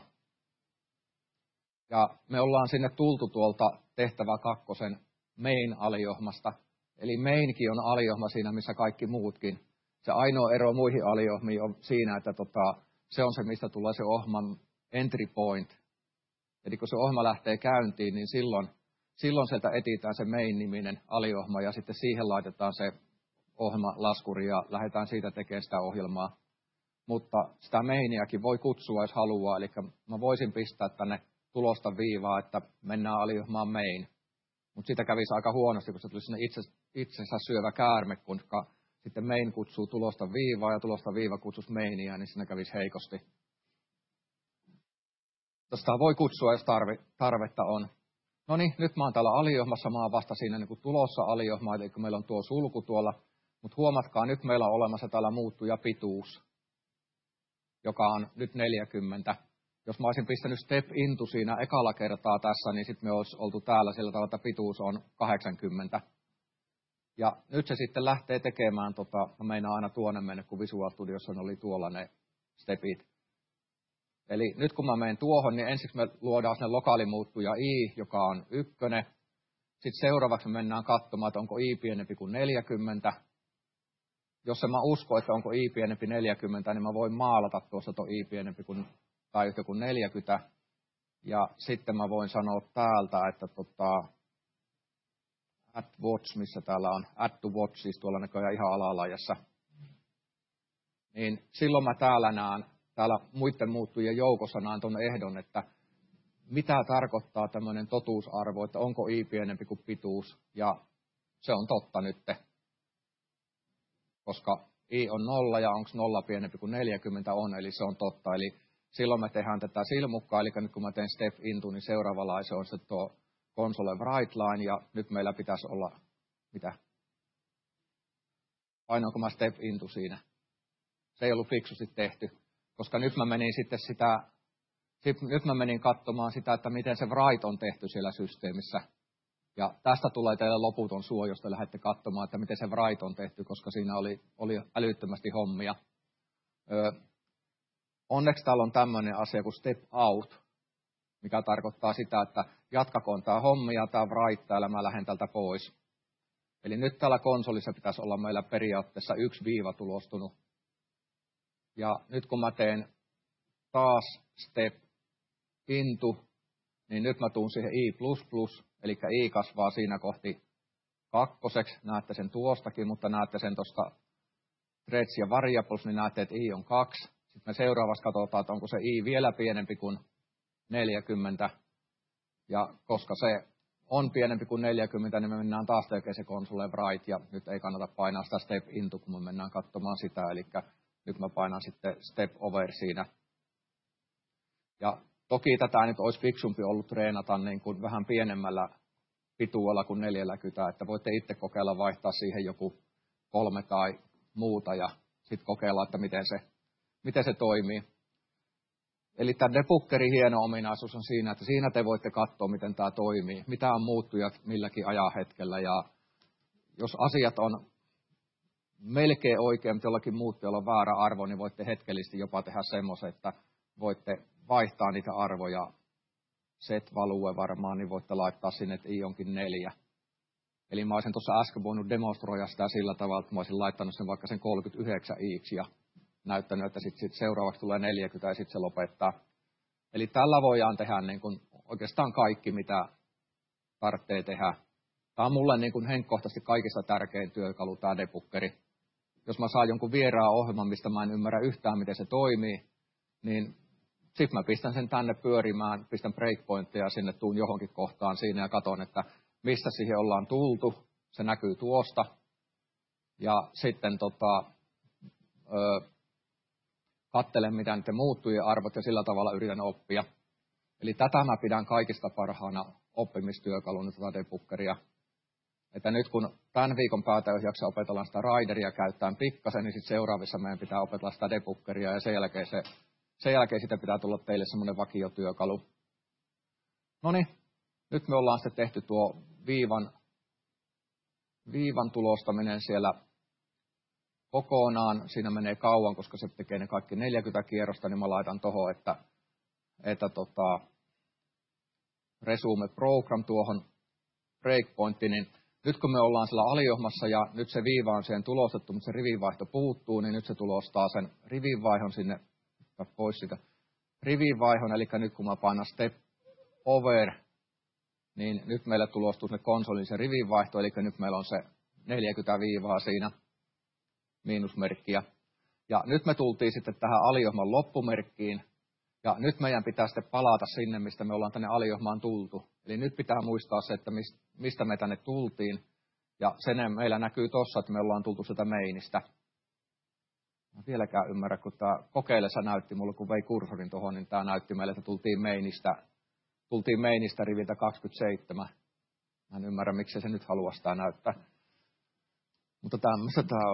Ja me ollaan sinne tultu tuolta tehtävä kakkosen main-aliohmasta. Eli mainkin on aliohma siinä, missä kaikki muutkin. Se ainoa ero muihin aliohmiin on siinä, että tota, se on se, mistä tulee se ohjelman entry point. Eli kun se ohjelma lähtee käyntiin, niin silloin, silloin sieltä etsitään se main-niminen aliohjelma ja sitten siihen laitetaan se ohjelmalaskuri ja lähdetään siitä tekemään sitä ohjelmaa. Mutta sitä mainiakin voi kutsua, jos haluaa. Eli mä voisin pistää tänne tulosta viivaa, että mennään aliohjelmaan main. Mutta sitä kävisi aika huonosti, kun se tulisi sinne itse, itsensä syövä käärme, kun sitten main kutsuu tulosta viivaa ja tulosta viiva kutsuisi mainia, niin siinä kävisi heikosti. Sitä voi kutsua, jos tarvi, tarvetta on. No niin, nyt mä oon täällä aliohjelmassa, mä oon vasta siinä niin kuin tulossa aliohjelmaa, eli meillä on tuo sulku tuolla. Mutta huomatkaa, nyt meillä on olemassa täällä muuttuja pituus, joka on nyt neljäkymmentä. Jos mä olisin pistänyt step into siinä ekalla kertaa tässä, niin sitten me olisi oltu täällä sillä tavalla, että pituus on kahdeksankymmentä. Ja nyt se sitten lähtee tekemään, tota, mä meinaan aina tuonne mennä, kun Visual Studiossa oli tuolla ne stepit. Eli nyt kun mä menen tuohon, niin ensiksi me luodaan sinne lokaalimuuttuja i, joka on ykkönen. Sitten seuraavaksi me mennään katsomaan, että onko i pienempi kuin neljäkymmentä. Jos en mä usko, että onko i pienempi neljäkymmentä, niin mä voin maalata tuossa tuo i pienempi kuin, tai yhtä kuin neljäkymmentä. Ja sitten mä voin sanoa täältä, että tota, add watch, missä täällä on, add to watch, siis tuolla näköjään ihan alalajassa. Niin silloin mä täällä näen, täällä muiden muuttujien joukossa näen tuon ehdon, että mitä tarkoittaa tämmöinen totuusarvo, että onko i pienempi kuin pituus. Ja se on totta nyt, koska i on nolla ja onko nolla pienempi kuin neljäkymmentä on, eli se on totta. Eli silloin me tehdään tätä silmukkaa, eli nyt kun mä teen step into, niin seuraavalla se on se tuo console write line, ja nyt meillä pitäisi olla, mitä? Painoinko mä step into siinä? Se ei ollut fiksusti tehty, koska nyt mä menin sitten sitä, nyt mä menin katsomaan sitä, että miten se write on tehty siellä systeemissä. Ja tästä tulee teille loputon suo, jos te lähdette katsomaan, että miten se write on tehty, koska siinä oli, oli älyttömästi hommia. Öö, onneksi täällä on tämmöinen asia kuin step out, mikä tarkoittaa sitä, että jatkakoon tämä hommia, tämä write täällä, mä lähden tältä pois. Eli nyt täällä konsolissa pitäisi olla meillä periaatteessa yksi viiva tulostunut. Ja nyt kun mä teen taas step into, niin nyt mä tuun siihen i plus plus, eli i kasvaa siinä kohti kakkoseksi, näette sen tuostakin, mutta näette sen tuosta threads ja variables, niin näette, että i on kaksi. Sitten me seuraavassa katsotaan, että onko se i vielä pienempi kuin neljäkymmentä, ja koska se on pienempi kuin neljäkymmentä, niin me mennään taas tekemään se console write, ja nyt ei kannata painaa sitä step into, kun me mennään katsomaan sitä, eli nyt mä painan sitten step over siinä. Ja toki tätä nyt olisi fiksumpi ollut treenata niin kuin vähän pienemmällä pituudella kuin neljälläkymmenellä, että voitte itse kokeilla vaihtaa siihen joku kolme tai muuta, ja sitten kokeilla, että miten se, miten se toimii. Eli tämä debuggerin hieno ominaisuus on siinä, että siinä te voitte katsoa, miten tämä toimii, mitä on muuttujat milläkin ajanhetkellä, ja jos asiat on melkein oikein, mutta jollakin muuttujalla on väärä arvo, niin voitte hetkellisesti jopa tehdä semmoisen, että voitte vaihtaa niitä arvoja, set value varmaan, niin voitte laittaa sinne, että i onkin neljä. Eli mä olisin tuossa äsken voinut demonstroida sitä sillä tavalla, että mä olisin laittanut sen vaikka sen kolmekymmentäyhdeksän iiksi ja näyttänyt, että sitten sit seuraavaksi tulee neljäkymmentä ja sitten se lopettaa. Eli tällä voidaan tehdä niin kuin oikeastaan kaikki, mitä tarvitsee tehdä. Tämä on mulle niin kuin henkkohtaisesti kaikista tärkein työkalu, tämä debuggeri. Jos mä saan jonkun vieraan ohjelman, mistä mä en ymmärrä yhtään, miten se toimii, niin sitten mä pistän sen tänne pyörimään, pistän breakpointteja sinne, tuun johonkin kohtaan siinä ja katson, että mistä siihen ollaan tultu. Se näkyy tuosta. Ja sitten tota, ö, katselen, mitä niiden muuttujien arvot ja sillä tavalla yritän oppia. Eli tätä mä pidän kaikista parhaana oppimistyökaluna tätä debuggeria. Että nyt kun tämän viikon päätäysjakso opetellaan sitä rideria käyttäen pikkasen, niin sitten seuraavissa meidän pitää opetella sitä debuggeria ja sen jälkeen, se, sen jälkeen sitä pitää tulla teille semmoinen vakiotyökalu. No niin, nyt me ollaan sitten tehty tuo viivan, viivan tulostaminen siellä kokonaan. Siinä menee kauan, koska se tekee ne kaikki neljäkymmentä kierrosta, niin mä laitan tuohon, että, että tota, resume program tuohon breakpointtiin, niin nyt kun me ollaan siellä aliohmassa ja nyt se viiva on siihen tulostettu, mutta se rivinvaihto puuttuu, niin nyt se tulostaa sen rivinvaihon sinne pois sitä rivinvaihon. Eli nyt kun mä painan step over, niin nyt meille tulostuu se konsolin se rivinvaihto, eli nyt meillä on se neljäkymmentä viivaa siinä miinusmerkkiä. Ja nyt me tultiin sitten tähän aliohman loppumerkkiin, ja nyt meidän pitää sitten palata sinne, mistä me ollaan tänne aliohmaan tultu. Eli nyt pitää muistaa se, että mistä me tänne tultiin, ja sen meillä näkyy tuossa, että me ollaan tultu sitä mainista. Mä vieläkään ymmärrä, kun tämä kokeillessa näytti mulle, kun vei kursorin tuohon, niin tämä näytti meille, että tultiin mainista, tultiin mainista riviltä kaksikymmentäseitsemän. Mä en ymmärrä, miksi se nyt haluaa sitä näyttää. Mutta tämmöistä tämä on.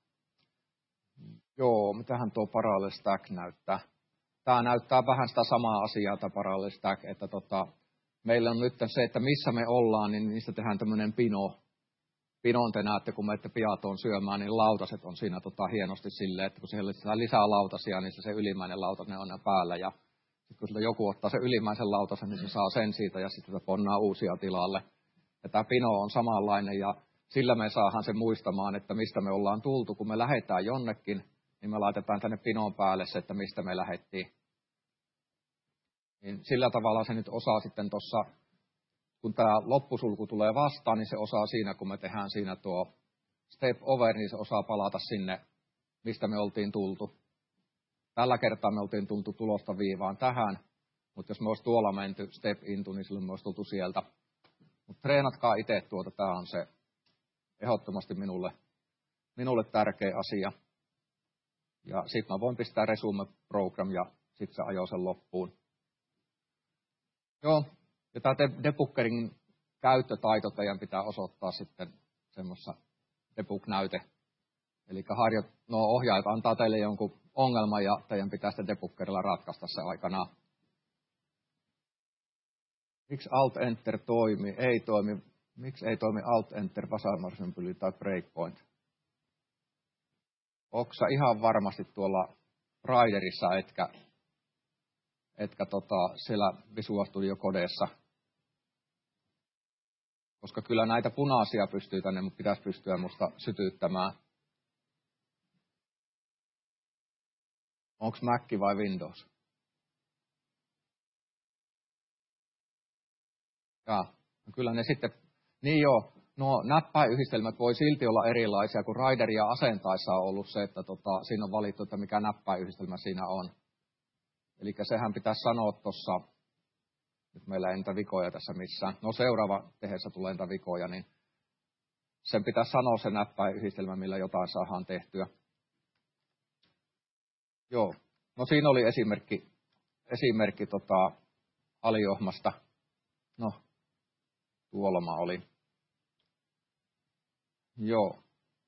Joo, mitähän tuo parallel stack näyttää? Tämä näyttää vähän sitä samaa asiaa, tämä parallel stack, että tota, meillä on nyt se, että missä me ollaan, niin niistä tehdään tämmöinen pino. Pinon te näette, kun menette piatoon syömään, niin lautaset on siinä tota, hienosti silleen, että kun siellä on lisää lautasia, niin se ylimmäinen lautanen on ne päällä. Ja sitten kun sillä joku ottaa sen ylimmäisen lautasen, niin se saa sen siitä ja sitten se ponnaa uusia tilalle. Ja tämä pino on samanlainen ja sillä me saadaan se muistamaan, että mistä me ollaan tultu. Kun me lähdetään jonnekin, niin me laitetaan tänne pinon päälle se, että mistä me lähdettiin. Niin sillä tavalla se nyt osaa sitten tuossa, kun tämä loppusulku tulee vastaan, niin se osaa siinä, kun me tehdään siinä tuo step over, niin se osaa palata sinne, mistä me oltiin tultu. Tällä kertaa me oltiin tultu tulosta viivaan tähän, mutta jos me olisi tuolla menty step into, niin silloin me olisi tultu sieltä. Mutta treenatkaa itse tuota, tämä on se ehdottomasti minulle, minulle tärkeä asia. Ja sitten mä voin pistää resume program ja sitten se ajoo sen loppuun. Joo, ja tämä debuggerin käyttötaito teidän pitää osoittaa sitten semmoisessa debug-näyte. Eli harjo, no ohjaajat antaa teille jonkun ongelman ja teidän pitää sitten debuggerilla ratkaista se aikanaan. Miksi Alt-Enter toimi? Ei toimi. Miksi ei toimi Alt-Enter, Vasamarsympyli tai Breakpoint? Oksa ihan varmasti tuolla Riderissa, etkä, etkä tota, siellä Visual Studio Codeessa. Koska kyllä näitä punaisia pystyy tänne, mutta pitäisi pystyä musta sytyttämään. Onko Mac vai Windows? Ja, kyllä ne sitten, niin joo, nuo näppäinyhdistelmät voi silti olla erilaisia, kun Rideria asentaessa on ollut se, että tota, siinä on valittu, että mikä näppäinyhdistelmä siinä on. Eli sehän pitäisi sanoa tuossa, nyt meillä ei niitä vikoja tässä missään, no seuraava tehdessä tulee niitä vikoja, niin sen pitäisi sanoa se näppäinyhdistelmä, millä jotain saadaan tehtyä. Joo, no siinä oli esimerkki, esimerkki tota, aliohmasta. No, tuolma oli. Joo.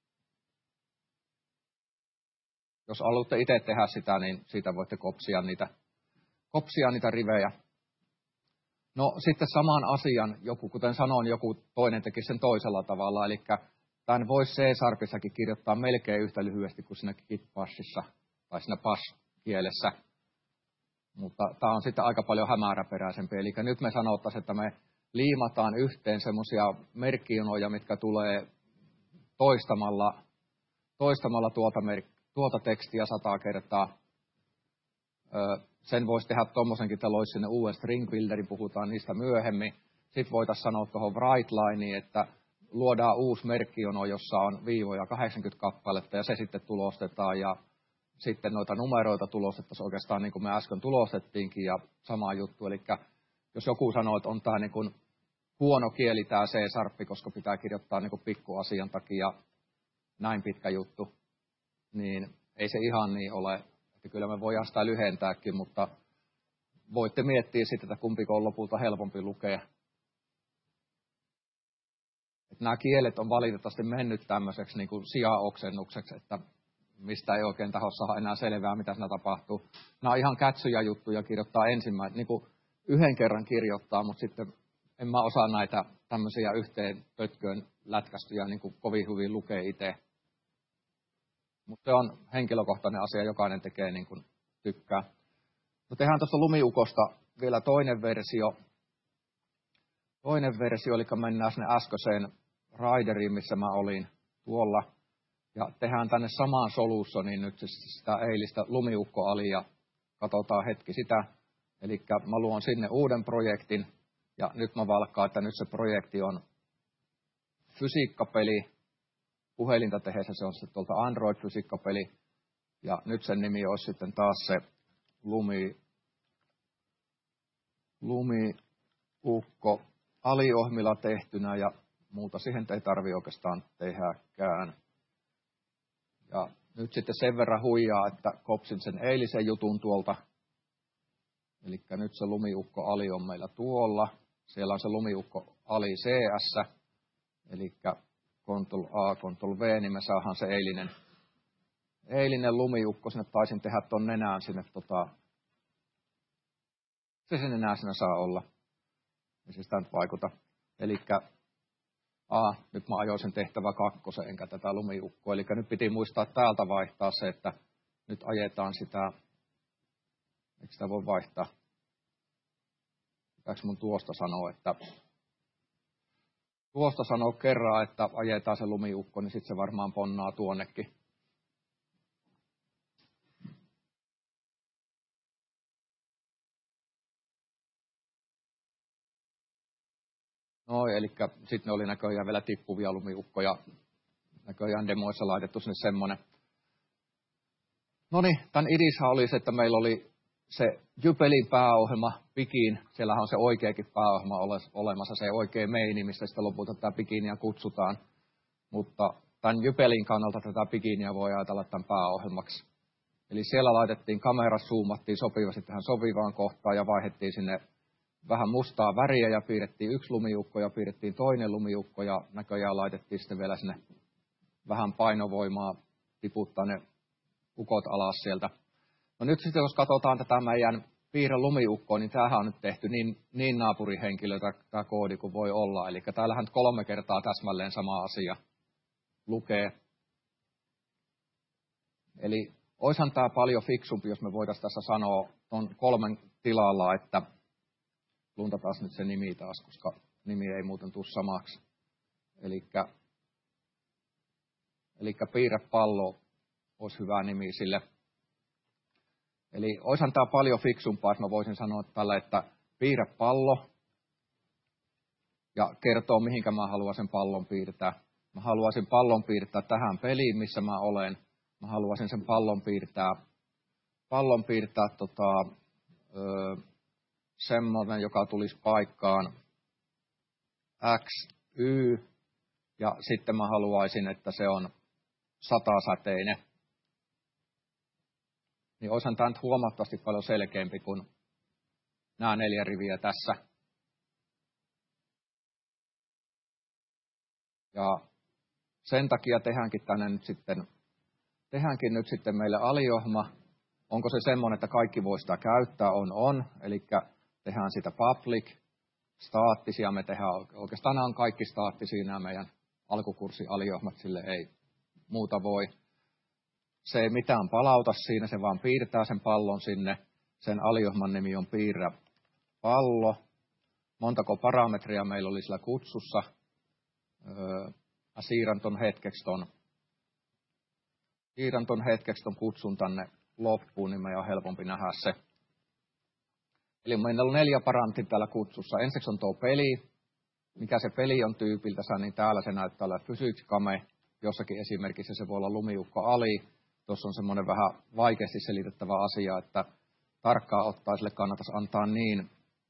Jos haluatte itse tehdä sitä, niin siitä voitte kopsia niitä, kopsia niitä rivejä. No sitten saman asian, joku, kuten sanoin, joku toinen teki sen toisella tavalla. Eli tämän voisi C-sharpissakin kirjoittaa melkein yhtä lyhyesti kuin siinä Git-Bashissa tai siinä Bash-kielessä. Mutta tämä on sitten aika paljon hämäräperäisempi. Eli nyt me sanottaisiin, että me liimataan yhteen semmoisia merkkijonoja, mitkä tulee toistamalla, toistamalla tuota, mer- tuota tekstiä sata kertaa. Öö, sen voisi tehdä tuommoisenkin, että loisi sinne uuden string builderin, puhutaan niistä myöhemmin. Sitten voitaisiin sanoa tuohon write-lineen, että luodaan uusi merkkijono, jossa on viivoja kahdeksankymmentä kappaletta ja se sitten tulostetaan ja sitten noita numeroita tulostettaisiin oikeastaan niin kuin me äsken tulostettiinkin ja sama juttu. Eli jos joku sanoo, että on tämä niin kuin huono kieli tämä C-sharppi, koska pitää kirjoittaa niin kuin pikkuasian takia näin pitkä juttu, niin ei se ihan niin ole. Että kyllä me voidaan sitä lyhentääkin, mutta voitte miettiä sitten, että kumpiko on lopulta helpompi lukea. Että nämä kielet on valitettavasti mennyt tämmöiseksi niin kuin sijaoksennukseksi, että mistä ei oikein taho saada enää selvää, mitä siinä tapahtuu. Nämä on ihan kätsyjä juttuja kirjoittaa ensimmäinen, niin kuin yhden kerran kirjoittaa, mutta sitten en mä osaa näitä tämmöisiä yhteen pötköön lätkästyjä niin kuin kovin hyvin lukea itse. Mutta se on henkilökohtainen asia, jokainen tekee niin kuin tykkää. No tehdään tuosta lumiukosta vielä toinen versio. Toinen versio, eli mennään sinne äskeiseen Rideriin, missä mä olin tuolla. Ja tehdään tänne samaan solutioniin nyt siis sitä eilistä lumiukkoalia. Katsotaan hetki sitä. Eli mä luon sinne uuden projektin. Ja nyt mä valkkaan, että nyt se projekti on fysiikkapeli. Puhelinta tehdessä se on sitten tuolta Android-fysiikkapeli. Ja nyt sen nimi olisi sitten taas se Lumi, Lumiukko aliohmilla tehtynä ja muuta siihen ei tarvitse oikeastaan tehdäkään. Ja nyt sitten sen verran huijaa, että kopsin sen eilisen jutun tuolta. Eli nyt se Lumiukko Ali on meillä tuolla. Siellä on se Lumiukko Ali C S. Eli Ctrl A, Ctrl V, niin me saadaan se eilinen, eilinen Lumiukko. Sinne taisin tehdä ton nenään sinne. Tota, se sen enää siinä saa olla. Ei se sitä nyt vaikuta. Eli A, nyt mä ajoin sen tehtävä kakkosen, enkä tätä Lumiukkoa. Eli nyt piti muistaa täältä vaihtaa se, että nyt ajetaan sitä, eikö sitä voi vaihtaa? Pitääkö mun tuosta sanoa, että tuosta sanoo kerran, että ajetaan se Lumiukko, niin sitten se varmaan ponnaa tuonnekin. No, eli sitten ne oli näköjään vielä tippuvia Lumiukkoja. Näköjään demoissa laitettu sinne semmoinen. No niin, tämän idisha oli se, että meillä oli se Jypelin pääohjelma, Pikin. Siellähän on se oikeakin pääohjelma olemassa, se oikea meini, mistä sitten lopulta tätä Pikinia kutsutaan. Mutta tämän Jypelin kannalta tätä Pikinia voi ajatella tämän pääohjelmaksi. Eli siellä laitettiin kamera, zoomattiin sopivasti tähän sopivaan kohtaan ja vaihdettiin sinne vähän mustaa väriä ja piirrettiin yksi lumiukko ja piirrettiin toinen lumiukko ja näköjään laitettiin sitten vielä sinne vähän painovoimaa tiputtaa ne ukot alas sieltä. No nyt sitten jos katsotaan tätä meidän piirre lumiukkoa, niin tämähän on nyt tehty niin, niin naapurihenkilö tämä koodi kuin voi olla. Eli täällähän kolme kertaa täsmälleen sama asia lukee. Eli oishan tämä paljon fiksumpi, jos me voitaisiin tässä sanoa tuon kolmen tilalla, että luntataan nyt se nimi taas, koska nimi ei muuten tule samaksi. Elikkä, elikkä piirrepallo olisi hyvä nimi sille. Eli oishan tämä paljon fiksumpaa, että mä voisin sanoa tällä, että piirrepallo ja kertoo, mihinkä mä haluan sen pallon piirtää. Mä haluaisin pallon piirtää tähän peliin, missä mä olen. Mä haluaisin sen pallon piirtää, pallon piirtää tota, öö, semmoinen, joka tulisi paikkaan X, Y, ja sitten mä haluaisin, että se on satasäteinen. Niin olisihan tämä nyt huomattavasti paljon selkeämpi kuin nämä neljä riviä tässä. Ja sen takia tehdäänkin tänne nyt sitten, tehdäänkin nyt sitten meille aliohjelma. Onko se semmoinen, että kaikki voi sitä käyttää? On, on. Eli tehdään sitä public, staattisia. Me tehdään, oikeastaan nämä on kaikki staattisia nämä meidän alkukurssi-aliohjelmat, sille ei muuta voi. Se ei mitään palauta siinä, se vaan piirtää sen pallon sinne. Sen aliohjelman nimi on piirrä pallo. Montako parametria meillä oli sillä kutsussa. Öö, siirrän ton hetkeksi ton, siirrän ton hetkeksi ton kutsun tänne loppuun, niin meidän on helpompi nähdä se. Eli meillä on neljä parametria täällä kutsussa. Ensiksi on tuo peli. Mikä se peli on tyypiltänsä, niin täällä se näyttää olla physics-game. Jossakin esimerkiksi se voi olla Lumiukko Ali. Tuossa on semmoinen vähän vaikeasti selitettävä asia, että tarkkaan ottaa sille kannattaisi antaa niin,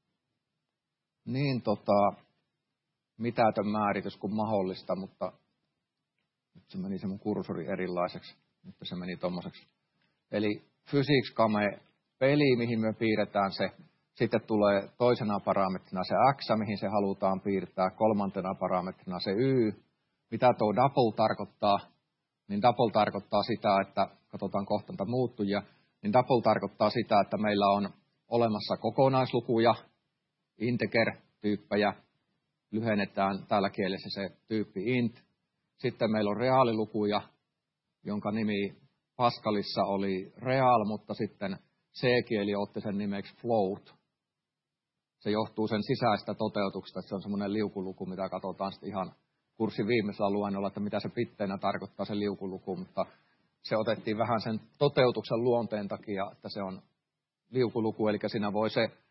niin tota, mitätön määritys kuin mahdollista, mutta nyt se meni se mun kursori erilaiseksi. Nyt se meni tommoseksi. Eli physics game peli, mihin me piirretään se. Sitten tulee toisena parametrina se X, mihin se halutaan piirtää. Kolmantena parametrina se Y. Mitä tuo double tarkoittaa? Niin double tarkoittaa sitä, että katsotaan kohta näitä muuttujia. Niin double tarkoittaa sitä, että meillä on olemassa kokonaislukuja, integer-tyyppejä. Lyhennetään täällä kielessä se tyyppi int. Sitten meillä on reaalilukuja, jonka nimi Pascalissa oli real, mutta sitten C-kieli otti sen nimeksi float. Se johtuu sen sisäistä toteutuksesta, että se on semmoinen liukuluku, mitä katsotaan sitten ihan kurssin viimeisellä luennolla, että mitä se pitteenä tarkoittaa se liukuluku, mutta se otettiin vähän sen toteutuksen luonteen takia, että se on liukuluku, eli siinä voi se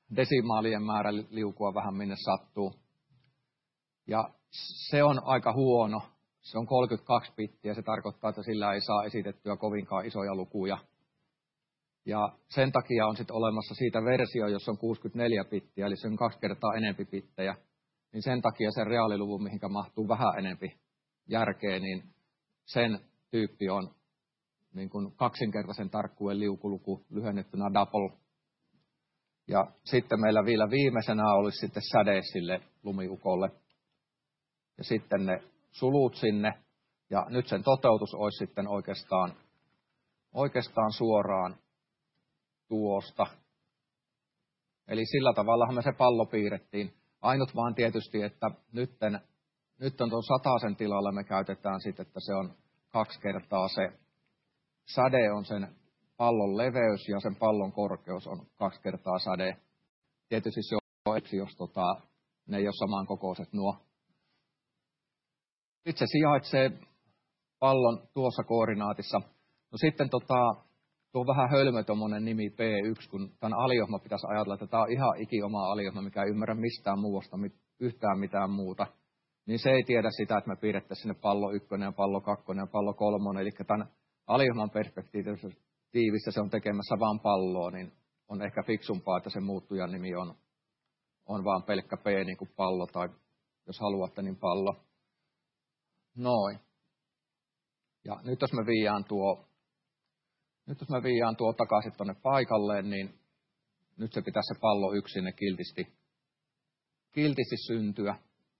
desimaalien määrä liukua vähän minne sattuu. Ja se on aika huono. Se on kolmekymmentäkaksi bittiä, se tarkoittaa, että sillä ei saa esitettyä kovinkaan isoja lukuja. Ja sen takia on sitten olemassa siitä versio, jossa on kuusikymmentäneljä bittiä, eli se on kaksi kertaa enempi bittejä. Niin sen takia sen reaaliluvun, mihinkä mahtuu vähän enempi järkeä, niin sen tyyppi on niin kuin kaksinkertaisen tarkkuuden liukuluku lyhennettynä double. Ja sitten meillä vielä viimeisenä olisi sitten säde sille lumiukolle. Ja sitten ne sulut sinne. Ja nyt sen toteutus olisi sitten oikeastaan, oikeastaan suoraan tuosta. Eli sillä tavallahan me se pallo piirrettiin. Ainut vaan tietysti, että nytten, nyt on tuon sataisen tilalla me käytetään sitten, että se on kaksi kertaa se säde on sen pallon leveys ja sen pallon korkeus on kaksi kertaa säde. Tietysti se on eksi, jos tota, ne ei ole samankokoiset nuo. Sitten se sijaitsee pallon tuossa koordinaatissa. No sitten tota, tuo vähän hölmö tommonen nimi P yksi, kun tämän aliohma pitäisi ajatella, että tämä on ihan ikioma aliohma, mikä ei ymmärrä mistään muusta, yhtään mitään muuta. Niin se ei tiedä sitä, että me piirrettäisiin sinne pallo ykkönen ja pallo kakkonen ja pallo kolmonen. Eli tämän aliohman perspektiivissä se on tekemässä vaan palloa, niin on ehkä fiksumpaa, että se muuttujan nimi on, on vaan pelkkä P niin kuin pallo, tai jos haluatte, niin pallo. Noin. Ja nyt jos me viiään tuo, nyt jos me viiään tuo takaisin tuonne paikalleen, niin nyt se pitäisi se pallo yksi sinne kiltisti, kiltisti syntyä.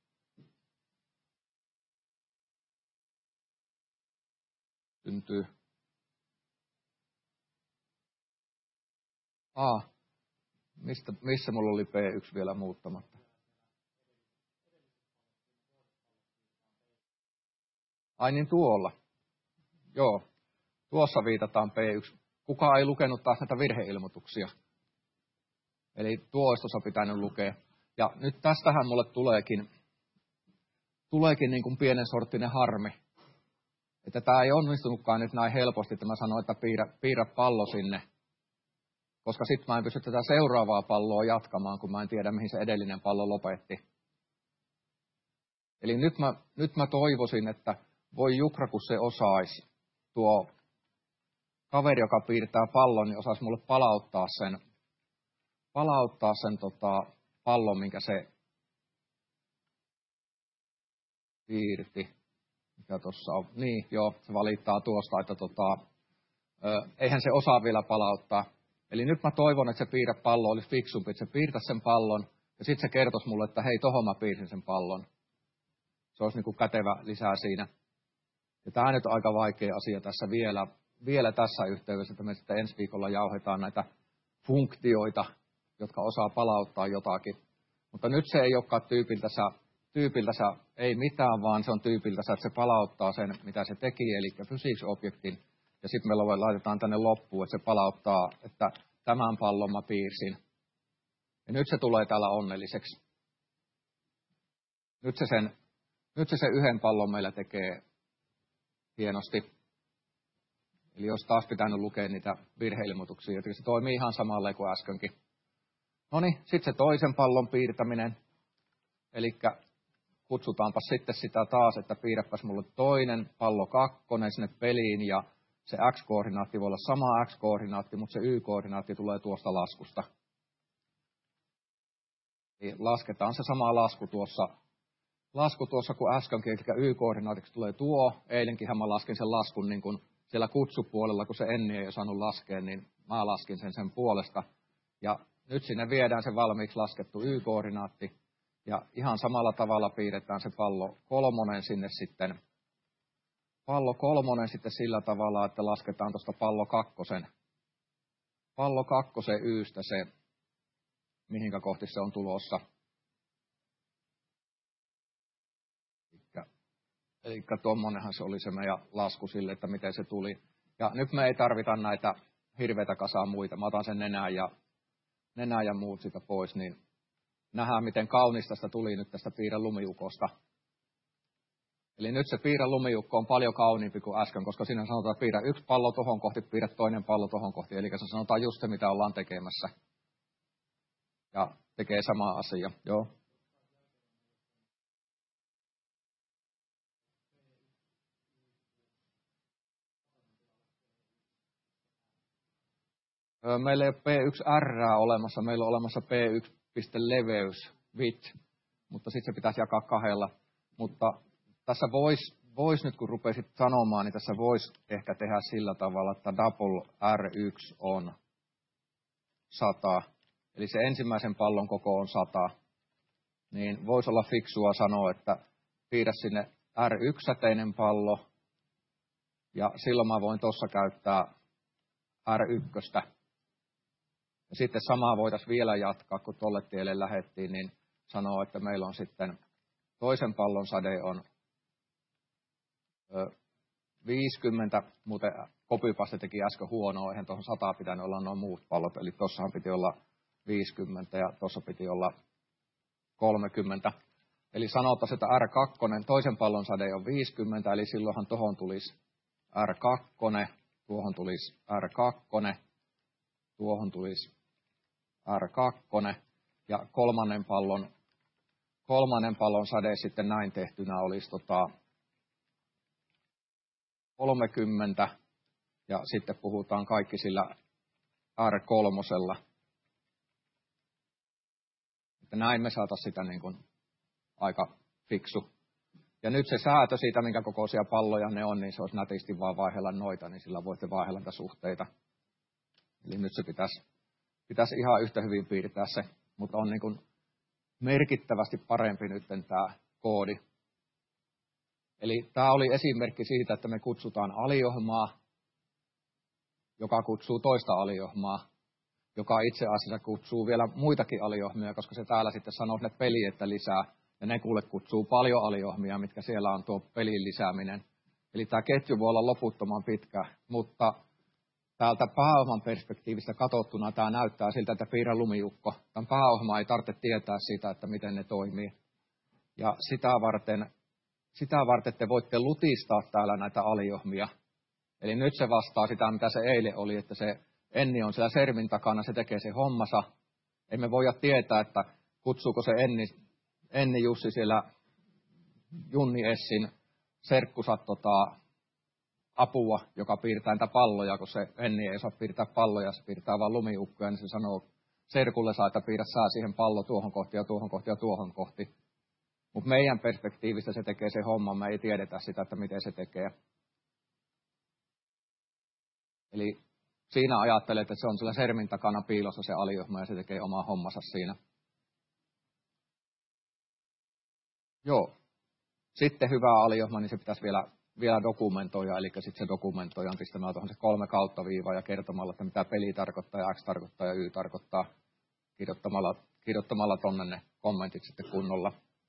Syntyy. Ah, mistä, missä mulla oli P yksi vielä muuttamatta? Ai niin tuolla. Joo, tuossa viitataan P yksi. Kukaan ei lukenut taas näitä virheilmoituksia. Eli tuo olisi tuossa pitänyt lukea. Ja nyt tästähän mulle tuleekin, tuleekin niin kuin pienen sorttinen harmi. Että tämä ei onnistunutkaan nyt näin helposti, että mä sanoin, että piirrä, piirrä pallo sinne. Koska sitten mä en pysty tätä seuraavaa palloa jatkamaan, kun mä en tiedä, mihin se edellinen pallo lopetti. Eli nyt mä, nyt mä toivoisin, että voi jukra, kun se osaisi, tuo kaveri, joka piirtää pallon, niin osaisi mulle palauttaa sen, palauttaa sen tota, pallon, minkä se piirti. Mikä tuossa on? Niin, joo, se valittaa tuosta, että tota, ö, eihän se osaa vielä palauttaa. Eli nyt mä toivon, että se piirrä pallo olisi fiksumpi, että se piirtäisi sen pallon, ja sitten se kertoisi mulle, että hei, tohon mä piirsin sen pallon. Se olisi niin kuin kätevä lisää siinä. Ja tämä nyt on aika vaikea asia tässä vielä, vielä tässä yhteydessä, että me sitten ensi viikolla jauhetaan näitä funktioita, jotka osaa palauttaa jotakin. Mutta nyt se ei olekaan tyypiltänsä, tyypiltänsä ei mitään, vaan se on tyypiltänsä, että se palauttaa sen, mitä se teki, eli physics-objektin. Ja sitten me laitetaan tänne loppuun, että se palauttaa, että tämän pallon mä piirsin. Ja nyt se tulee täällä onnelliseksi. Nyt se sen, nyt se, sen yhden pallon meillä tekee hienosti. Eli jos taas pitänyt lukea niitä virheilmoituksia, että se toimii ihan samalla kuin äskenkin. No niin, sitten se toisen pallon piirtäminen. Eli kutsutaanpa sitten sitä taas, että piirräpäs mulle toinen pallo kakkonen sinne peliin ja se x-koordinaatti voi olla sama x-koordinaatti, mutta se y-koordinaatti tulee tuosta laskusta. Eli lasketaan se sama lasku tuossa, lasku tuossa kuin äskenkin, eli y-koordinaatiksi tulee tuo. Eilenkinhän mä laskin sen laskun niin kuin siellä kutsupuolella, kun se Enni ei osannut laskea, niin mä laskin sen sen puolesta. Ja nyt sinne viedään se valmiiksi laskettu y-koordinaatti. Ja ihan samalla tavalla piirretään se pallo kolmonen sinne sitten. Pallo kolmonen sitten sillä tavalla, että lasketaan tuosta pallo kakkosen. Pallo kakkosen ystä se, mihinkä kohti se on tulossa. Eli tuommoinenhan se oli se meidän lasku sille, että miten se tuli. Ja nyt me ei tarvita näitä hirveitä kasaa muita. Mä otan sen nenää ja, nenää ja muut sitä pois, niin nähdään, miten kaunista sitä tuli nyt tästä piirrän lumiukosta. Eli nyt se piirrän lumiukko on paljon kauniimpi kuin äsken, koska siinä sanotaan, että piirrä yksi pallo tohon kohti, piirrä toinen pallo tohon kohti. Eli se sanotaan just se, mitä ollaan tekemässä. ja tekee sama asia. Joo. Meillä ei ole P yksi R olemassa, meillä on olemassa P yksi piste leveys, width, mutta sitten se pitäisi jakaa kahdella. Mutta tässä voisi vois nyt, kun rupesit sanomaan, niin tässä voisi ehkä tehdä sillä tavalla, että double R yksi on sata. Eli se ensimmäisen pallon koko on sata. Niin voisi olla fiksua sanoa, että piirrä sinne R yksi-säteinen pallo. Ja silloin mä voin tuossa käyttää R yksi. Ja sitten samaa voitaisiin vielä jatkaa, kun tolle tielle lähdettiin, niin sanoa, että meillä on sitten toisen pallon sade on ö, viisikymmentä, muuten copypaste teki äsken huonoa, eihän tuohon sata pitänyt olla nuo muut pallot, eli tuossahan piti olla viisikymmentä ja tuossa piti olla kolmekymmentä. Eli sanotaan, että R kaksi, toisen pallon sade on viisikymmentä, eli silloinhan tuohon tulisi R kaksi, tuohon tulisi R kaksi, tuohon tulisi R kaksi, ja kolmannen pallon, kolmannen pallon sade sitten näin tehtynä olisi tota kolmekymmentä, ja sitten puhutaan kaikki sillä R kolme. Että näin me saataisiin sitä niin kuin aika fiksu. Ja nyt se säätö siitä, minkä kokoisia palloja ne on, niin se olisi nätisti vaan vaihella noita, niin sillä voitte vaihella näitä suhteita. Eli nyt se pitäisi, pitäisi ihan yhtä hyvin piirtää se, mutta on niin kuin merkittävästi parempi nyt tämä koodi. Eli tämä oli esimerkki siitä, että me kutsutaan aliohmaa, joka kutsuu toista aliohmaa, joka itse asiassa kutsuu vielä muitakin aliohmia, koska se täällä sitten sanoo ne peli, että lisää. Ja ne kuule kutsuu paljon aliohmia, mitkä siellä on tuo pelin lisääminen. Eli tämä ketju voi olla loputtoman pitkä, mutta täältä pääohjelman perspektiivistä katsottuna tämä näyttää siltä, että piirrä lumiukko. Tämän pääohjelma ei tarvitse tietää sitä, että miten ne toimii. Ja sitä varten, sitä varten te voitte lutistaa täällä näitä aliohmia. Eli nyt se vastaa sitä, mitä se eilen oli, että se Enni on siellä sermin takana, se tekee se hommansa. Emme voida tietää, että kutsuuko se Enni, Enni Jussi siellä Junni Essin serkkusa tota, apua, joka piirtää niitä palloja, kun se Enni ei saa piirtää palloja, se piirtää vaan lumiukkoja, niin se sanoo serkulle saa, että piirrä saa siihen pallo tuohon kohti ja tuohon kohti ja tuohon kohti. Mutta meidän perspektiivistä se tekee se homma, me ei tiedetä sitä, että miten se tekee. Eli siinä ajattelet, että se on sillä sermin takana piilossa se aliohma ja se tekee omaa hommansa siinä. Joo. Sitten hyvä aliohma, niin se pitäisi vielä, vielä dokumentoida, eli sitten se dokumentoidaan pistämällä tuohon se kolme kautta viivaa ja kertomalla, että mitä peli tarkoittaa ja X tarkoittaa ja Y tarkoittaa, kirjoittamalla, kirjoittamalla tuonne ne kommentit sitten kunnolla.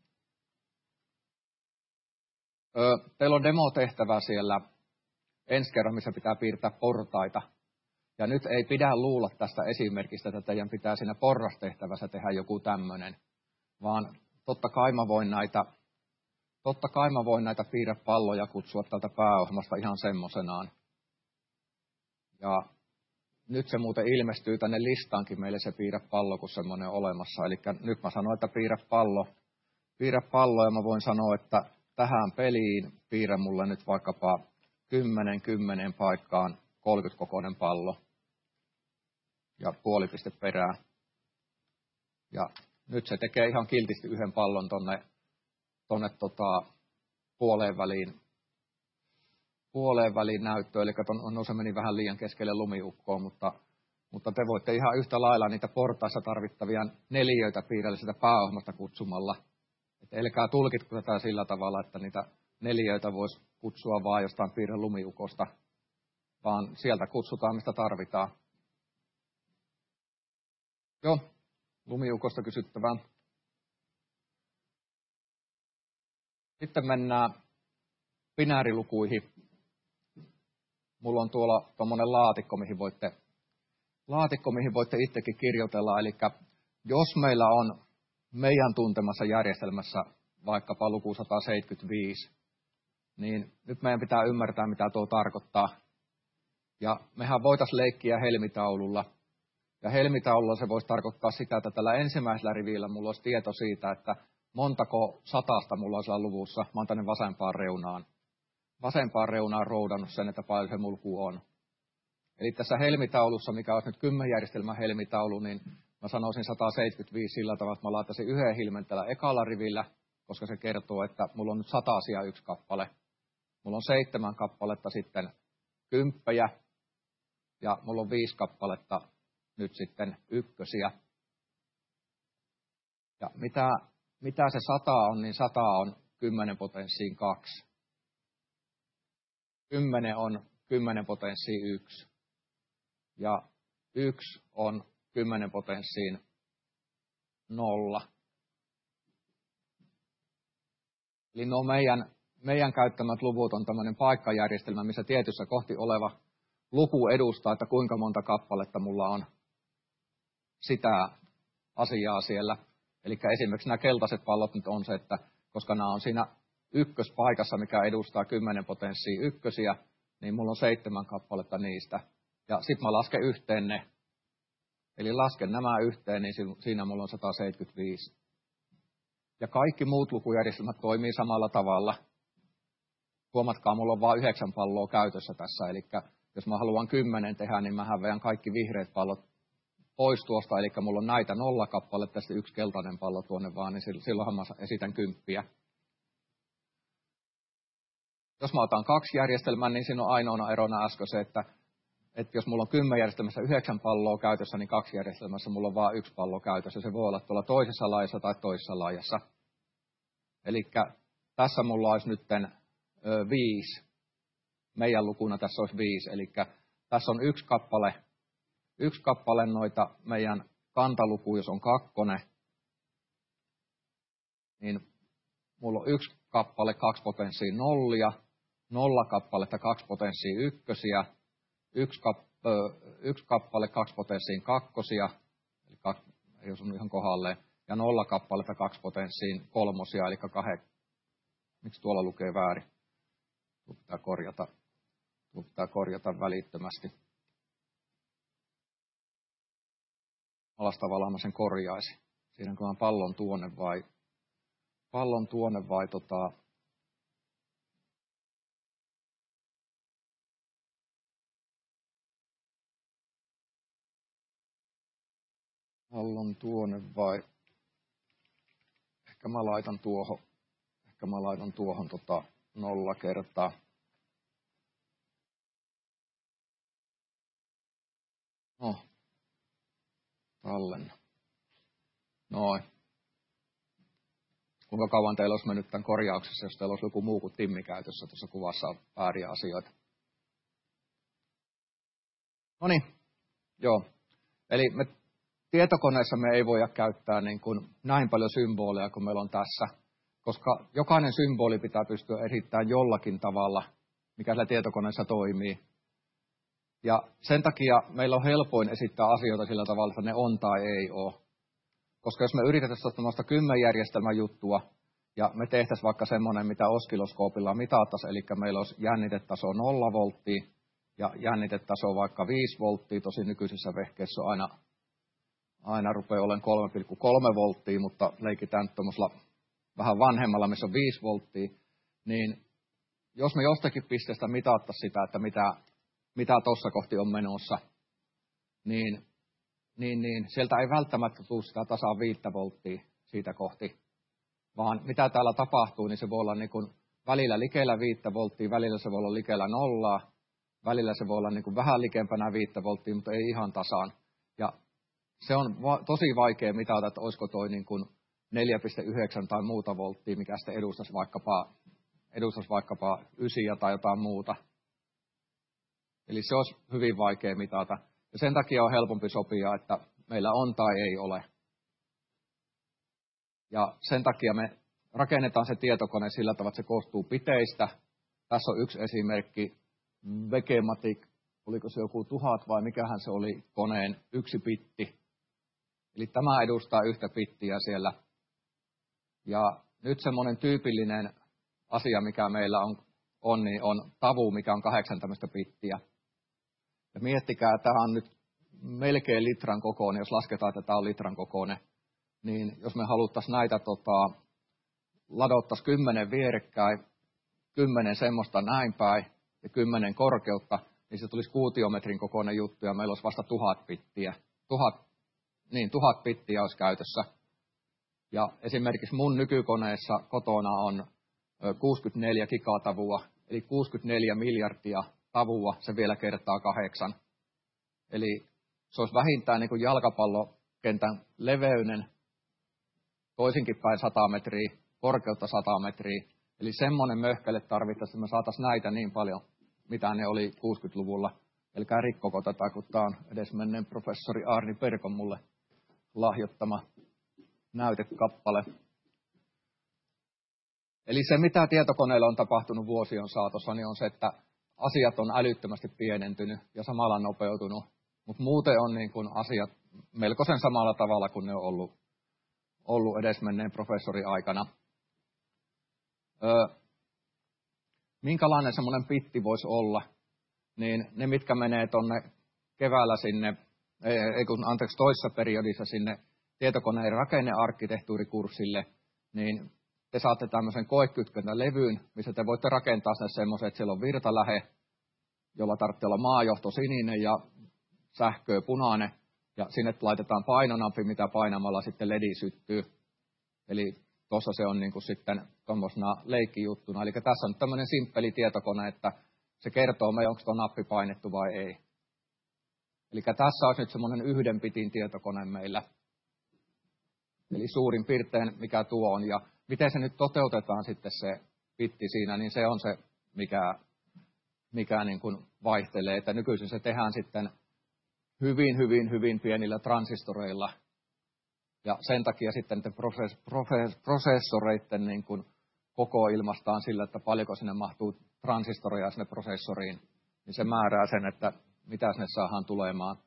Öö, teillä on demotehtävä siellä ensi kerran, missä pitää piirtää portaita. Ja nyt ei pidä luulla tästä esimerkistä, että teidän pitää siinä porrastehtävässä tehdä joku tämmöinen, vaan totta kai mä voin näitä, totta kai mä voin näitä piirrepalloja kutsua tältä pääohjelmasta ihan semmoisenaan. Ja nyt se muuten ilmestyy tänne listaankin meille se piirrepallo, kun semmoinen on olemassa. Eli nyt mä sanon, että piirrepallo, piirrepallo ja mä voin sanoa, että tähän peliin piirrä mulle nyt vaikkapa kymmenen kymmenen paikkaan kolmekymmentä kokoinen pallo ja puoli piste perään. Ja nyt se tekee ihan kiltisti yhden pallon tonne, tonne tota, puoleen väliin, puoleen väliin näyttöön. Eli ton, no se meni vähän liian keskelle lumiukkoon, mutta, mutta te voitte ihan yhtä lailla niitä portaissa tarvittavia neliöitä piirrellä sitä pääohjelmasta kutsumalla. Et älkää tulkitko tätä sillä tavalla, että niitä neliöitä voisi kutsua vaan jostain piirren lumiukosta, vaan sieltä kutsutaan, mistä tarvitaan. Joo, lumiukosta kysyttävää. Sitten mennään binäärilukuihin. Mulla on tuolla tuommoinen laatikko, mihin voitte, laatikko, mihin voitte itsekin kirjoitella. Eli jos meillä on meidän tuntemassa järjestelmässä vaikkapa luku sata seitsemänkymmentäviisi, niin nyt meidän pitää ymmärtää, mitä tuo tarkoittaa. Ja mehän voitaisiin leikkiä helmitaululla Ja helmitaululla se voisi tarkoittaa sitä, että tällä ensimmäisellä rivillä mulla olisi tieto siitä, että montako satasta mulla on siellä luvussa. Mä oon tänne vasempaan reunaan. Vasempaan reunaan roudannut sen, että paljon se mulku on. Eli tässä helmitaulussa, mikä olisi nyt kymmenjärjestelmän helmitaulu, niin mä sanoisin sata seitsemänkymmentäviisi sillä tavalla, että mä laittaisin yhden hilmen tällä ekalla rivillä, koska se kertoo, että mulla on nyt satasia yksi kappale. Mulla on seitsemän kappaletta sitten kymppejä ja mulla on viisi kappaletta nyt sitten ykkösiä. Ja mitä, mitä se sata on, niin sata on kymmenen potenssiin kaksi. Kymmenen on kymmenen potenssiin yksi. Ja yksi on kymmenen potenssiin nolla. Eli no meidän, meidän käyttämät luvut on tämmöinen paikkajärjestelmä, missä tietyssä kohti oleva luku edustaa, että kuinka monta kappaletta mulla on sitä asiaa siellä. Eli esimerkiksi nämä keltaiset pallot nyt on se, että koska nämä on siinä ykköspaikassa, mikä edustaa kymmenen potenssia ykkösiä, niin mulla on seitsemän kappaletta niistä. Ja sitten mä lasken yhteen ne. Eli lasken nämä yhteen, niin siinä mulla on sata seitsemänkymmentäviisi. Ja kaikki muut lukujärjestelmät toimii samalla tavalla. Huomatkaa, mulla on vain yhdeksän palloa käytössä tässä. Eli jos mä haluan kymmenen tehdä, niin mä veän kaikki vihreät pallot pois tuosta. Eli mulla on näitä nolla kappaletta, sitten yksi keltainen pallo tuonne vaan, niin silloinhan mä esitän kymppiä. Jos mä otan kaksi järjestelmää, niin siinä on ainoana erona äsken se, että, että jos mulla on kymmenen järjestelmässä yhdeksän palloa käytössä, niin kaksi järjestelmässä mulla on vain yksi pallo käytössä. Se voi olla tuolla toisessa laajassa tai toisessa laajassa. Eli tässä mulla olisi nyt ö, viisi. Meidän lukuna tässä olisi viisi. Eli tässä on yksi kappale, yksi kappale noita meidän kantaluku, jos on kakkonen, niin mulla on yksi kappale kaksi potenssia nollia, nolla kappaletta kaksi potenssia ykkösiä, yksi, kap, ö, yksi kappale kaksi potenssia kakkosia, eli kak, ei osunut ihan kohdalleen, ja nolla kappaletta kaksi potenssia kolmosia, eli kahden. Miksi tuolla lukee väärin? Tuo pitää korjata, tuo pitää korjata välittömästi. Alas tavallaan mä sen korjaisin. Siirränkö mä pallon tuonne vai, pallon tuonne vai tota, pallon tuonne vai, ehkä mä laitan tuohon, ehkä mä laitan tuohon tota nolla kertaa. No, tallenna. Noin. Kuinka kauan teillä olisi mennyt tämän korjauksessa, jos teillä olisi joku muu kuin Timmi käytössä tuossa kuvassa on vääriä asioita. No niin, joo. Eli me tietokoneessa me ei voida käyttää niin kuin näin paljon symboleja kuin meillä on tässä, koska jokainen symboli pitää pystyä esittämään jollakin tavalla, mikä sillä tietokoneessa toimii. Ja sen takia meillä on helpoin esittää asioita sillä tavalla, että ne on tai ei ole. Koska jos me yritetään tämmöistä kymmenjärjestelmän juttua, ja me tehtäisiin vaikka semmoinen, mitä oskiloskoopilla mitattaisiin, eli meillä olisi jännitetaso nolla volttia, ja jännitetaso vaikka viisi volttia, tosi nykyisissä vehkeissä on aina, aina rupeaa olemaan kolme pilkku kolme volttia, mutta leikitään tuommoisella vähän vanhemmalla, missä on viisi volttia, niin jos me jostakin pisteestä mitattaisiin sitä, että mitä, mitä tuossa kohti on menossa, niin Niin, niin, sieltä ei välttämättä tule sitä tasaa viittä volttia siitä kohti, vaan mitä täällä tapahtuu, niin se voi olla niin kuin välillä likellä viittä volttia, välillä se voi olla likellä nollaa, välillä se voi olla niin kuin vähän likempänä viittä volttia, mutta ei ihan tasaan. Ja se on va- tosi vaikea mitata, että olisiko toi niin kuin neljä pilkku yhdeksän tai muuta volttia, mikä sitten edustaisi vaikkapa, edustaisi vaikkapa ysiä tai jotain muuta. Eli se olisi hyvin vaikea mitata. Ja sen takia on helpompi sopia, että meillä on tai ei ole. Ja sen takia me rakennetaan se tietokone sillä tavalla, että se koostuu piteistä. Tässä on yksi esimerkki, Vegematic, oliko se joku tuhat vai mikähän se oli koneen yksi bitti. Eli tämä edustaa yhtä bittiä siellä. Ja nyt semmoinen tyypillinen asia, mikä meillä on, on, niin on tavu, mikä on kahdeksan tämmöistä bittiä. Ja miettikää, tämä on nyt melkein litran kokoinen, jos lasketaan, että tämä on litran kokoinen, niin jos me haluttaisiin näitä tota, ladottaisiin kymmenen vierekkäin, kymmenen semmoista näin päin ja kymmenen korkeutta, niin se tulisi kuutiometrin kokoinen juttu ja meillä olisi vasta tuhat pittiä. Tuhat, niin, tuhat pittiä olisi käytössä. Ja esimerkiksi mun nykykoneessa kotona on kuusikymmentäneljä gigatavua, eli kuusikymmentäneljä miljardia tavua, se vielä kertaa kahdeksan. Eli se olisi vähintään niin kuin jalkapallokentän leveynen, toisinkin päin sata metriä, korkeutta sata metriä. Eli semmoinen möhkäle tarvittaisiin, että me saataisiin näitä niin paljon, mitä ne oli kuusikymmentäluvulla. Elkää rikkoko tätä, kun tämä on edesmenneen professori Arni Perkon mulle lahjoittama näytekappale. Eli se, mitä tietokoneilla on tapahtunut vuosien saatossa, niin on se, että asiat on älyttömästi pienentynyt ja samalla nopeutunut. Mutta muuten on niin kuin asiat melkoisen samalla tavalla kuin ne on ollut, ollut edesmenneen professori aikana. Öö, minkälainen semmoinen pitti voisi olla, niin ne, mitkä menee tuonne keväällä sinne, ei kun anteeksi toisessa periodissa sinne tietokoneen rakennearkkitehtuurikurssille, niin te saatte tämmöisen koekytkentälevyyn, missä te voitte rakentaa sen semmoisen, että siellä on virtalähe, jolla tarvitsee olla maajohto sininen ja sähköä punainen, ja sinne laitetaan painonappi, mitä painamalla sitten ledi syttyy. Eli tuossa se on niin kuin sitten tuommoisena leikkijuttuna. Eli tässä on tämmöinen simppeli tietokone, että se kertoo meille, onko tuo nappi painettu vai ei. Eli tässä olisi nyt semmoinen yhden bitin tietokone meillä. Eli suurin piirtein mikä tuo on. Ja miten se nyt toteutetaan sitten se bitti siinä, niin se on se, mikä, mikä niin kuin vaihtelee. Että nykyisin se tehdään sitten hyvin, hyvin, hyvin pienillä transistoreilla. Ja sen takia sitten proses, proses, prosessoreiden niin kuin koko ilmastaan sillä, että paljonko sinne mahtuu transistoreja sinne prosessoriin, niin se määrää sen, että mitä sinne saadaan tulemaan.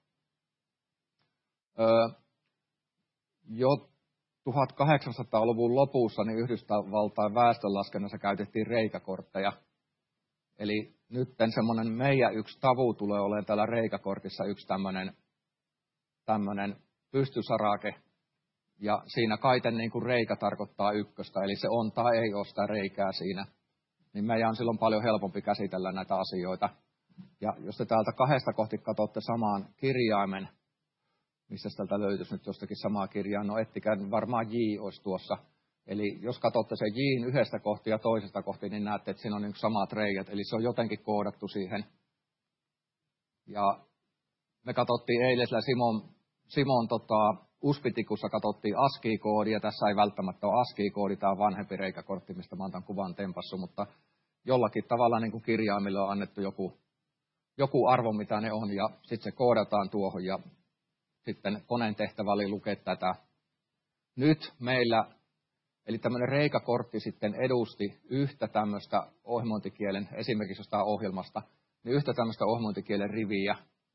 Öö, jo tuhatkahdeksansataaluvun lopussa niin Yhdysvaltain väestönlaskennassa käytettiin reikäkortteja. Eli nyt semmoinen meidän yksi tavu tulee olemaan täällä reikäkortissa yksi tämmöinen, tämmöinen pystysarake. Ja siinä kaiten niin kuin reikä tarkoittaa ykköstä, eli se on tai ei ole sitä reikää siinä. Niin meidän on silloin paljon helpompi käsitellä näitä asioita. Ja jos te täältä kahdesta kohti katsotte samaan kirjaimen, missä täältä löytyisi nyt jostakin samaa kirjaa, no ettikää, varmaan J olisi tuossa. Eli jos katsotte sen J:n yhdestä kohti ja toisesta kohti, niin näette, että siinä on niin samat reijät. Eli se on jotenkin koodattu siihen. Ja me katsottiin eilen Simon, Simon tota, Uspitikussa katsottiin ASCII-koodia. Tässä ei välttämättä ole ASCII-koodi, tämä on vanhempi reikäkortti, mistä mä oon tämän kuvan tempassu, mutta jollakin tavalla niin kuin kirjaimille on annettu joku, joku arvo, mitä ne on, ja sitten se koodataan tuohon, ja sitten koneen tehtävä oli lukea tätä. Nyt meillä, eli tämmöinen reikäkortti sitten edusti yhtä tämmöistä ohjelmointikielen, esimerkiksi jostain ohjelmasta, niin yhtä tämmöistä ohjelmointikielen riviä.